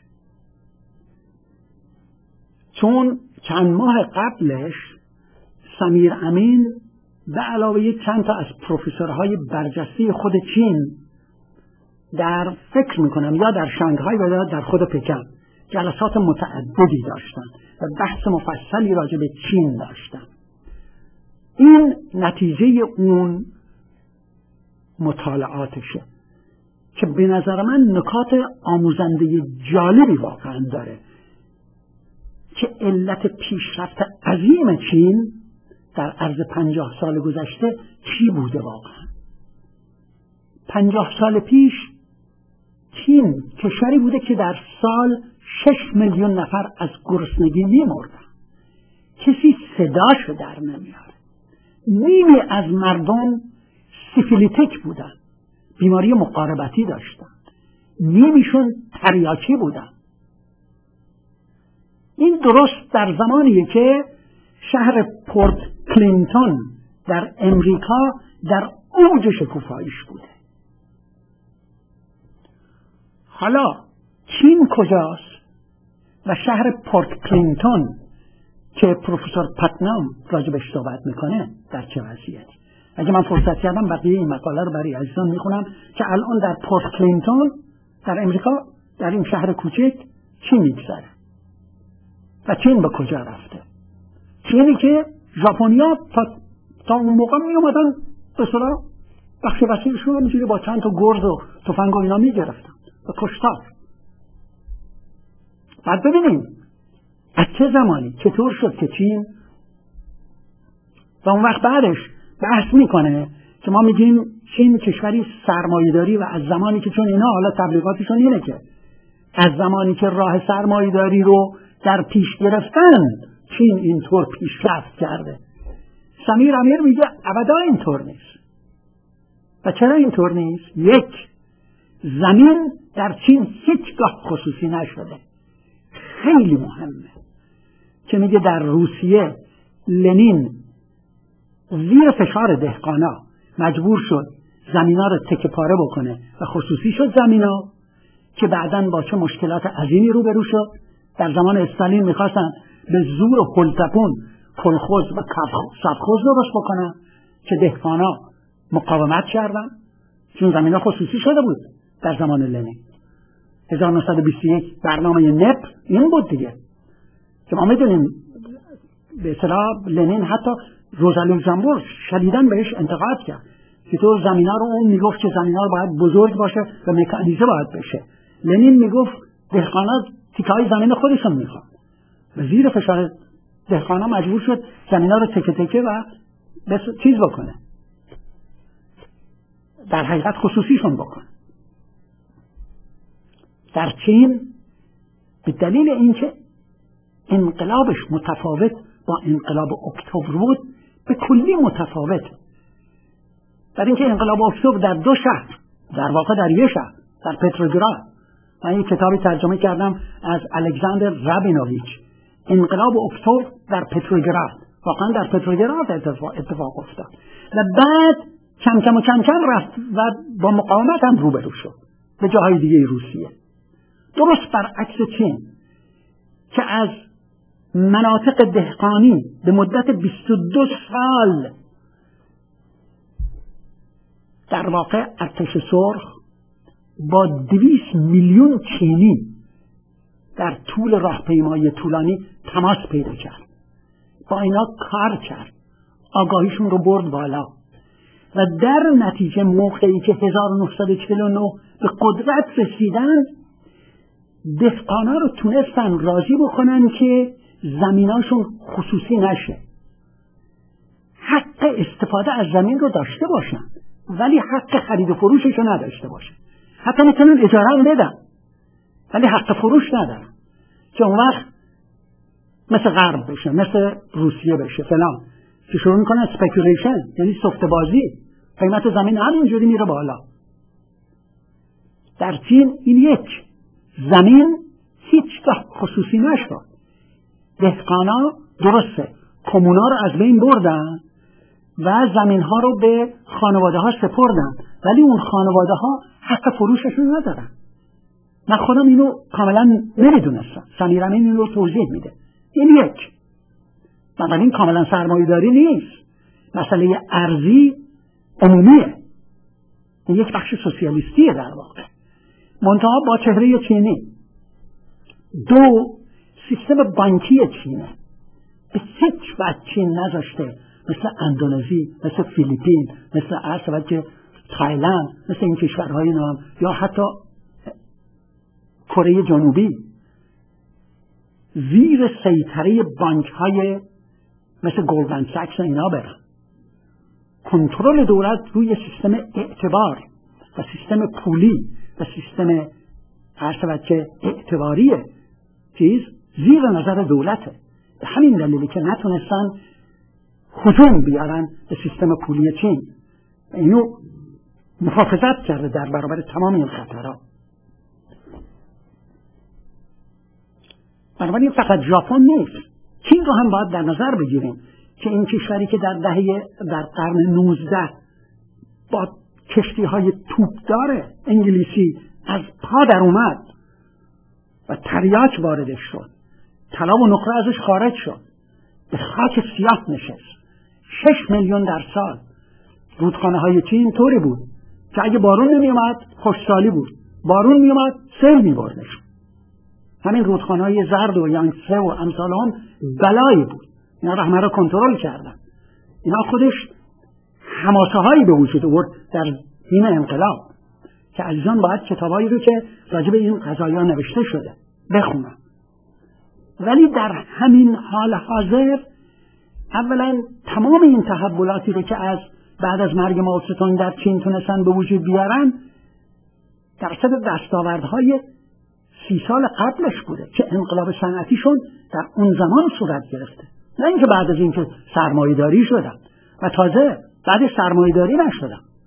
چون چند ماه قبلش سمیر امین به علاوه چند تا از پروفسورهای برجسته خود چین در فکر میکنم یا در شانگهای و یا در خود پکن جلسات متعددی داشتن و بحث مفصلی راجع به چین داشتن. این نتیجه اون مطالعاتشه که به نظر من نکات آموزنده جالبی واقعا داره که علت پیشرفت عظیم چین در عرض پنجاه سال گذشته چی بوده واقعا. پنجاه سال پیش چین کشوری بوده که در سال شش میلیون نفر از گرسنگی می‌مردن، کسی صداشو در نمیاره. نیمی از مردم سیفیلیتیک بودن، بیماری مقاربتی داشتن، نیمیشون تریاکی بودن. این درست در زمانیه که شهر پورت کلینتون در امریکا در اوج شکوفاییش بوده. حالا چین کجاست و شهر پورت کلینتون که پروفسور پتنام راجبش صحبت میکنه در چه وضعیتی؟ اگه من فرصت کردم بقیه این مقاله رو برای عزیزان میخونم که الان در پورت کلینتون در امریکا در این شهر کوچک چی میگذره و چین به کجا رفته. چینی که ژاپنیا تا, تا اون موقع می اومدن به صلاح بخش وسیعشون رو میجوری با چند تا گرز و تفنگ و اینا میگرفتن و کشتار. بعد ببینیم از چه زمانی چطور شد که چین و اون وقت بعدش بحث میکنه که ما میگیم چین کشوری سرمایه‌داری و از زمانی که چون اینا حالا تبلیغاتشون اینه که از زمانی که راه سرمایه‌داری رو در پیش گرفتن چین اینطور پیشرفت کرده. سمیر امیر میگه ابدا اینطور نیست. و چرا اینطور نیست؟ یک، زمین در چین هیچگاه خصوصی نشده. خیلی مهمه که میگه در روسیه لنین زیر فشار دهقانا مجبور شد زمینا رو تکه پاره بکنه و خصوصی شد زمینا، که بعداً با چه مشکلات عظیمی روبرو شد. در زمان استالین میخواستن به زور و پلتپون کلخوز و سبخوز درست بکنن که دهقانا مقاومت کردن، چون زمینا خصوصی شده بود در زمان لنین. هزار و نهصد و بیست و یک برنامه نپ این بود دیگه، که ما میدونیم به اصطلاح لنین حتی روزا لوکزامبورگ شدیداً بهش انتقاد کرد که تو زمینا رو، اون میگفت که زمینا رو باید بزرگ باشه و مکانیزه باید بشه. لنین میگفت دهقانا تیکای زمین خودشون میخوان و زیر فشار دهقانا مجبور شد زمینا رو تکه تکه و بس چیز بکنه، در حقیقت خصوصیشون بکنه. در چین به دلیل اینکه انقلابش متفاوت با انقلاب اکتبر بود، به کلی متفاوت. در اینکه انقلاب اکتبر در دو شهر، در واقع در یک شهر، در پتروگراد، من یک کتابی ترجمه کردم از الکساندر رابینوویچ، انقلاب اکتبر در پتروگراد، واقعا در پتروگراد اتفاق, اتفاق افتاد و بعد کم کم و کم کم رفت و با مقاومت هم روبرو شد به جاهای دیگه روسیه. درست برعکس چین که از مناطق دهقانی به مدت بیست و دو سال در واقع ارتش سرخ با دویست میلیون چینی در طول راهپیمایی طولانی تماس پیدا کرد، با اینا کار کرد، آگاهیشون رو برد بالا و در نتیجه موقعی که هزار و نهصد و چهل و نه به قدرت رسیدن، دهقانا رو تونستن راضی بکنن که زمیناشون خصوصی نشه، حق استفاده از زمین رو داشته باشن ولی حق خرید و فروشش رو نداشته باشن. حتی میتونن اجاره هم بدن ولی حق فروش ندارن، که اون وقت مثل غرب بشه، مثل روسیه بشه فلان، که شروع میکنن سپیکولیشن، یعنی سفته بازی، قیمت زمین همینجوری میره بالا. در چین این یک، زمین هیچگاه خصوصی نشد. دهقانا درسته کمونا رو از بین بردن و زمین ها رو به خانواده ها سپردن، ولی اون خانواده ها حق فروششون ندارن. من خودم اینو کاملا نمیدونستم، سمیر امین اینو توضیح میده. این یک، بنابراین کاملا سرمایه‌داری نیست، مسئله ارضی عمومیه، این یک بخش سوسیالیستیه در واقع، منتها با چهره چینی. دو، سیستم بانکی چینه به هیچ وجه چین نذاشته مثل اندونزی، مثل فیلیپین، مثل عرض که تایلند، مثل این کشورهای نام، یا حتی کره جنوبی، زیر سیطره بانک های مثل گلدمن ساکس اینا برن. کنترل دولت روی سیستم اعتبار و سیستم پولی و سیستم عرض که اعتباری چیز زیر نظر دولته. به همین دلیلی که نتونستن هجوم بیارن به سیستم پولی چین، اینو محافظت کرده در برابر تمام این خطرها. بنابراین فقط ژاپن نیست، چین رو هم باید در نظر بگیریم که این کشوری که در دهه در قرن نوزده با کشتی های توپدار انگلیسی از پا در اومد و تریاک واردش شد، طلا و نقره ازش خارج شد، به خاک سیاه نشست، شش میلیون در سال. رودخانه های چین طوری بود که اگه بارون نمی اومد خوشسالی بود، بارون می اومد سیل می بردش. همین رودخانه های زرد و یانگسه و امثال هم بلایی بود، اینا رو همه رو کنترل کردن. اینا خودش حماسه هایی به وجود آورد در حین انقلاب که عزیزان باید کتابایی رو که راجع به این قضایا نوشته شده بخونن. ولی در همین حال حاضر اولا تمام این تحولاتی رو که از بعد از مرگ مائو زedong در چین تونستن به وجود بیارن در اصل دستاوردهای سی سال قبلش بوده که انقلاب صنعتیشون در اون زمان صورت گرفته، نه اینکه بعد از اینکه سرمایه‌داری شدن و تازه بعدش سرمایه‌داری نشدن.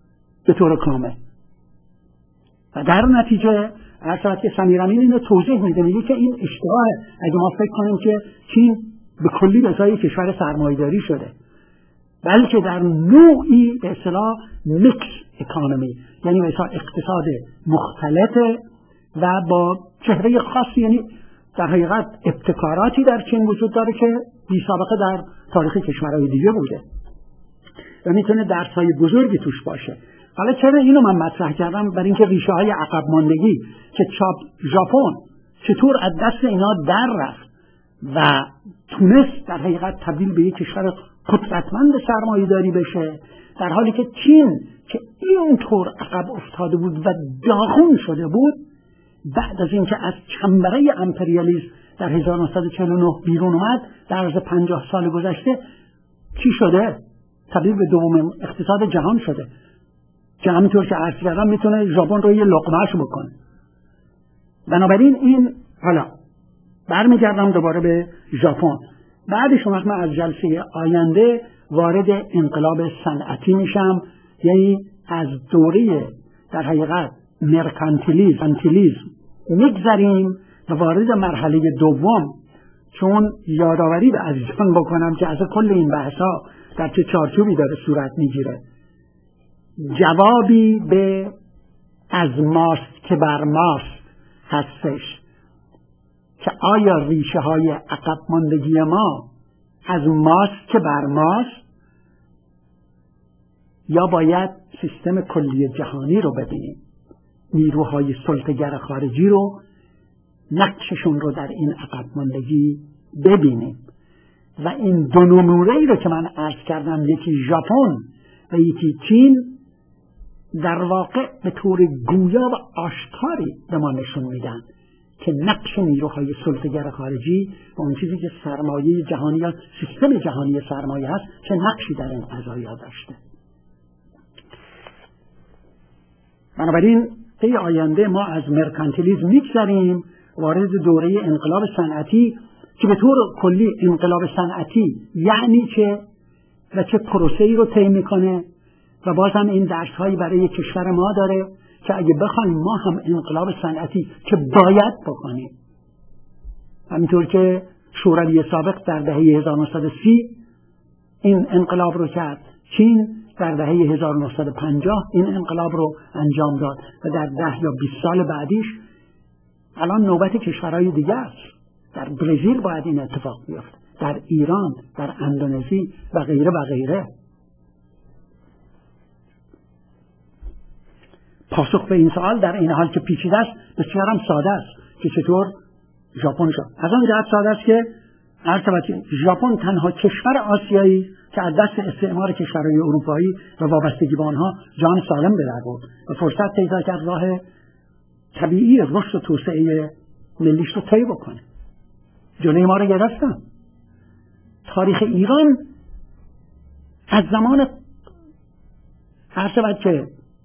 به طور کامل. و در نتیجه اصلا که سمیرامین اینو توضیح میده، میگه که این اشتباهه اگه ما فکر کنیم که چین به کلی به ازای کشور سرمایه‌داری شده، بلکه در نوعی به اصطلاح میکس اکانومی، یعنی مثلا اقتصاد مختلط و با چهره خاصی، یعنی در حقیقت ابتکاراتی در چین وجود داره که بی سابقه در تاریخ کشورهای دیگه بوده و میتونه درس‌های بزرگی توش باشه. حالا چرا اینو من مطرح کردم؟ برای اینکه ریشه های عقب ماندگی که چاپ ژاپن چطور از دست اینا در رفت و تونست در حقیقت تبدیل به یک کشور قدرتمند سرمایه‌داری بشه، در حالی که چین که اینطور عقب افتاده بود و داغون شده بود، بعد از اینکه از چنبره امپریالیسم در هزار و نهصد و چهل و نه بیرون اومد، در عرض پنجاه سال گذشته چی شده؟ تبدیل به دومین اقتصاد جهان شده که همینطور که عرض کردم میتونه ژاپن رو یه لقمه‌اش بکنه. بنابراین این حالا برمیگردم دوباره به ژاپن. بعدش وقت من از جلسه آینده وارد انقلاب صنعتی میشم، یعنی از دوره در حقیقت مرکانتیلیسم میگذریم و وارد مرحله دوم، چون یادآوری به عزیزان بکنم که از کل این بحثا در چه چارچوبی داره صورت میگیره. جوابی به از ماست که بر ماست هستش که آیا ریشه های عقب ماندگی ما از ماست که بر ماست، یا باید سیستم کلی جهانی رو ببینیم، نیروهای سلطه‌گر خارجی رو، نقششون رو در این عقب ماندگی ببینیم. و این دو نمونه‌ای رو که من عرض کردم، یکی ژاپن و یکی چین، در واقع به طور گویا و آشکاری به ما نشون میدن که نقش نیروهای سلطه‌گر خارجی و اون چیزی که سرمایه جهانی یا سیستم جهانی سرمایه هست چه نقشی در این قضایا داشته. بنابراین طی آینده ما از مرکانتیلیسم میگذریم وارد دوره انقلاب صنعتی که به طور کلی انقلاب صنعتی یعنی چه و چه پروسه‌ای رو طی میکنه، و باز هم این درس‌هایی برای کشور ما داره که اگه بخوایم ما هم انقلاب صنعتی که باید بکنیم، همینطور که شوروی سابق در دهه هزار و نهصد و سی این انقلاب رو کرد، چین در دهه هزار و نهصد و پنجاه این انقلاب رو انجام داد و در ده یا بیست سال بعدیش الان نوبت کشورهای دیگه است. در برزیل باید این اتفاق بیفته، در ایران، در اندونزی و غیره و غیره. پاسخ به این سوال در این حال که پیچیده است بسیار هم ساده است که چطور ژاپن شد. از آن جهت ساده است که البته ژاپن تنها کشور آسیایی که از دست استعمار کشورهای اروپایی و وابستگی به آنها جان سالم به در برد و فرصت پیدا کرد راه طبیعی رشد و توسعه ملیش رو طی بکنه. جلوی ما رو گرفتن. تاریخ ایران از زمان هر شود که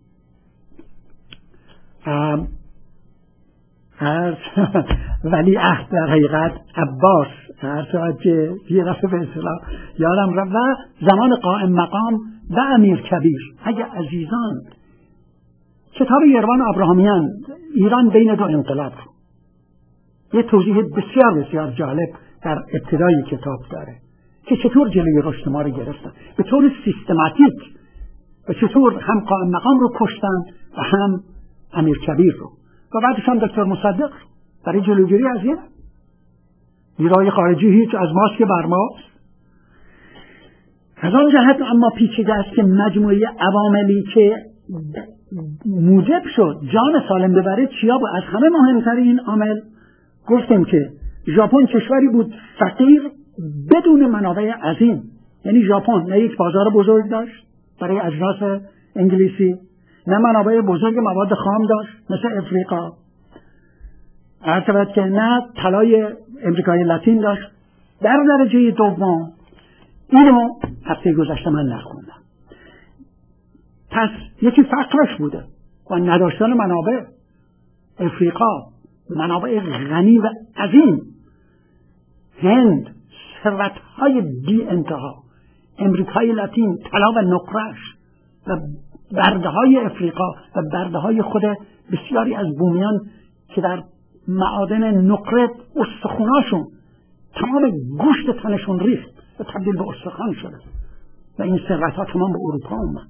از ولی عهد در حقیقت عباس هر شود که یه دفعه به اصطلاح یادم رفت، و زمان قائم مقام و امیر کبیر. اگه عزیزان کتاب یروان ابراهامیان ایران بین دو انقلاب یه توضیح بسیار بسیار جالب در ابتدای کتاب داره که چطور جلوی رشد ما رو گرفتن به طور سیستماتیک و چطور هم قائم مقام رو کشتن و هم امیر کبیر رو و بعدش هم دکتر مصدق برای جلوگیری از این نیروهای خارجی هیچ از ماست که بر ماست. از آن جهت اما پیچیده است که مجموعه عواملی که موجب شد جان سالم ببره چیا بود؟ از همه مهمتر این عامل گفتیم که ژاپن کشوری بود فقیر بدون منابع عظیم. یعنی ژاپن نه یک بازار بزرگ داشت برای اجناس انگلیسی، نه منابع بزرگ مواد خام داشت مثل افریقا، البته که نه طلای امریکای لاتین داشت. در درجه دوم اینو هفته گذشته من نخوندم، پس یکی فقرش بوده و نداشتن منابع. افریقا منابع غنی و عظیم، هند ثروت‌های بی انتها، امریکای لاتین طلا و نقره‌اش و برده های افریقا و برده های خود بسیاری از بومیان که در معادن نقره استخوناشون تمام گوشت تنشون ریخت و تبدیل به استخوان شده و این ثروت ها تمام به اروپا اومد.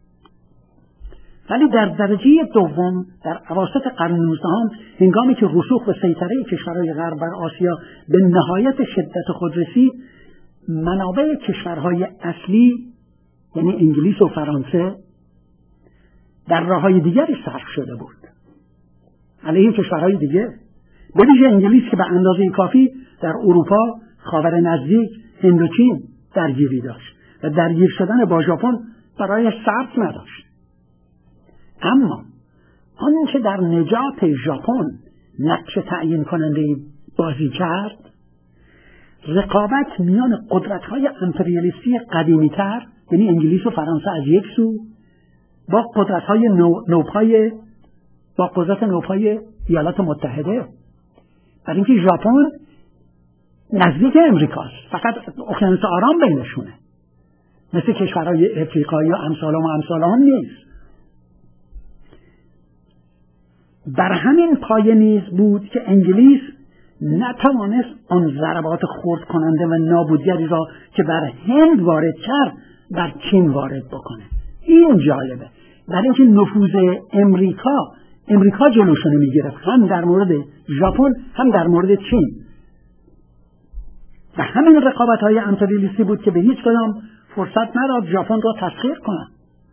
ولی در درجه دوم در اواسط قرن نوزدهم هنگامی که رسوخ و سیطره کشورهای غرب بر آسیا به نهایت شدت خود رسید، منابع کشورهای اصلی یعنی انگلیس و فرانسه در راههای دیگری صرف شده بود علیه کشورهای دیگه، به ویژه انگلیس که به اندازه کافی در اروپا، خاور نزدیک، هند و چین درگیری داشت و درگیر شدن با ژاپن برایش صرف نداشت. اما آنچه در نجات ژاپن نقش تعیین کننده بازی کرد، رقابت میان قدرت‌های امپریالیستی قدیمی‌تر یعنی انگلیس و فرانسه از یک سو با قدرت‌های نو، نوپای با قدرت نوپای ایالات متحده، برای اینکه ژاپن نزدیک امریکاست، فقط اقیانوس آرام بینشونه، مثل کشورهای افریقایی و امثال و امثال هم نیست. بر همین پایه نیز بود که انگلیس نتوانست آن ضربات خرد کننده و نابودگری را که بر هند وارد کرد بر چین وارد بکنه. این جالبه، برای اینکه نفوذ امریکا امریکا جلوشونه میگرفت، هم در مورد ژاپن هم در مورد چین، و همین رقابت های امپریالیستی بود که به هیچ کدام فرصت نداد ژاپن را تسخیر کنن.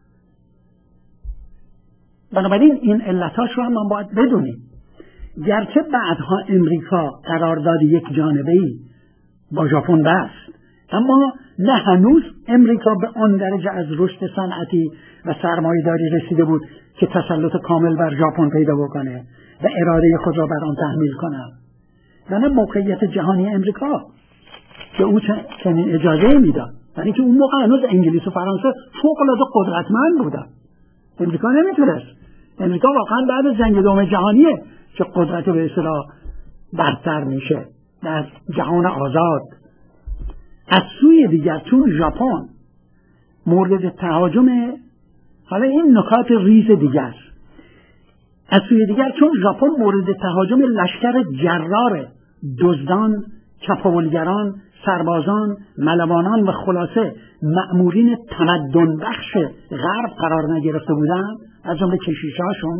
بنابراین این علتاش رو هم ما باید بدونیم. گرچه بعدها امریکا قرارداد یک جانبه‌ای با ژاپن بست، اما نه هنوز امریکا به آن درجه از رشد صنعتی و سرمایه‌داری رسیده بود که تسلط کامل بر ژاپن پیدا بکنه و اراده خود را بر آن تحمیل کنه. و نه موقعیت جهانی امریکا که او چنین اجازه میداد، یعنی که اون موقع هنوز انگلیس و فرانسه فوق‌العاده قدرتمند بودن. امریکا نمیتونست. امریکا واقعا بعد از جنگ دوم جهانیه که قدرت به اصطلاح برتر میشه در جهان آزاد. از سوی دیگر چون ژاپن مورد تهاجم، حالا این نکات ریز دیگر، از سوی دیگر چون ژاپن مورد تهاجم لشکر جرار دزدان، چپاولگران، سربازان، ملوانان و خلاصه مأمورین تمدن بخش غرب قرار نگرفته بودند، از جمله کشیشاشون،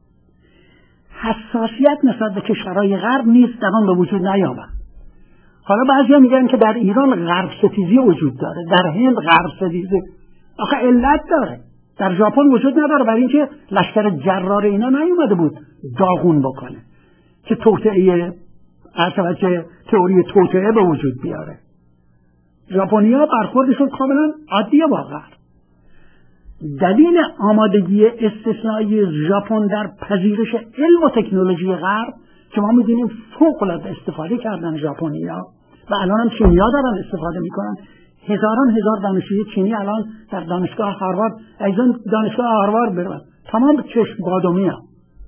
حساسیت نسبت به کشورهای غرب نیز در آن به وجود نیامد. حالا بعضیا میگن که در ایران غرب ستیزی وجود داره، در هند غرب ستیزی، آخه علت داره. در ژاپن وجود نداره، برای اینکه لشکر جرار اینا نیومده بود داغون بکنه که توطئه اصلا که تئوری توطئه به وجود بیاره. ژاپنی‌ها برخوردشون کاملا عادیه واقعا. دلیل آمادگی استثنایی ژاپن در پذیرش علم و تکنولوژی غرب که ما می‌دونیم فوق‌العاده استفاده کردن ژاپنی‌ها و الان هم چینی‌ها دارن استفاده می‌کنن. هزاران هزار دانشجوی چینی الان در دانشگاه هاروارد، از دانشگاه هاروارد برن، تمام چشم بادامی‌ها.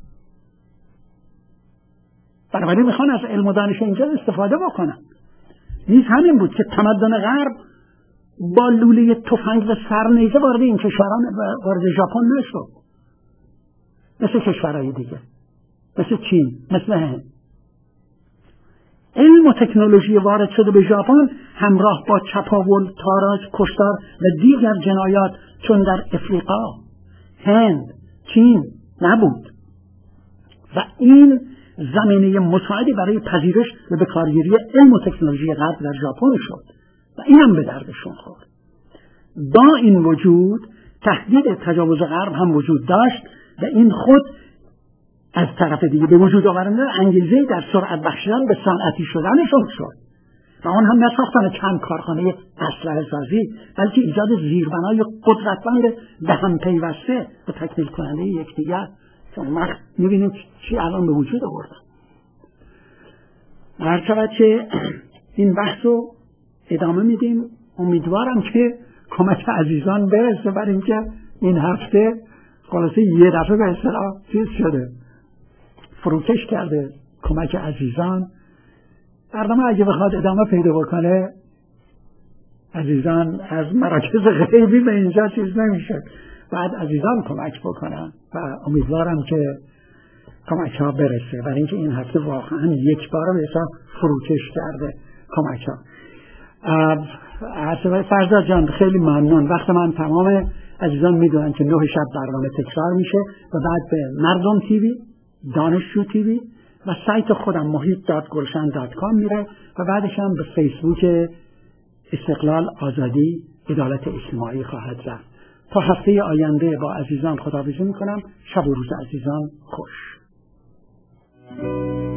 بنابراین میخوان از علم و دانش اینجا استفاده بکنن. نیز همین بود که تمدن غرب با لوله تفنگ و سرنیزه وارد این کشوران وارد ژاپن نشد، مثل کشورهای دیگه، مثل چین، مثل هند. علم و تکنولوژی وارد شده به ژاپن همراه با چپاول، تاراج، کشتار و دیگر جنایات چون در افریقا، هند، چین نبود و این زمینه مساعدی برای پذیرش و بکارگیری علم و تکنولوژی غرب در ژاپن شد و این هم به دردشون خورد. با این وجود تهدید تجاوز غرب هم وجود داشت و این خود از طرف دیگه به وجود آورنده انگیزه در سرعت بخشیدن به صنعتی شدنشون شد و آن هم نساختن چند کارخانه اسلحه سازی، بلکه ایجاد زیربنای قدرتمند به هم پیوسته و تکمیل کننده یکدیگر که اون وقت می‌بینید چی الان به وجود آوردن. هر شود که این بحث رو ادامه میدیم. امیدوارم که کمک عزیزان برسه، برای اینکه این هفته خلاصه یه دفعه به اصطلاح چیز شده، فروکش کرده کمک عزیزان. برنامه اگه بخواد ادامه پیدا بکنه، عزیزان از مراکز غیبی به اینجا چیز نمیشه، بعد عزیزان کمک بکنن و امیدوارم که کمک ها برسه، برای اینکه این هفته واقعا یک بار به حساب فروکش کرده کمک ها. عرض فرزاد جان خیلی ممنون. وقت من تمام، عزیزان میدونن که نه شب برنامه تکرار میشه و بعد به مردم تیوی، دانشجو تیوی و سایت خودم محیط دات گلشن دات کام میره و بعدش هم به فیسبوک استقلال آزادی عدالت اجتماعی خواهد رفت. تا هفته آینده با عزیزان خداحافظی میکنم. شب و روز عزیزان خوش.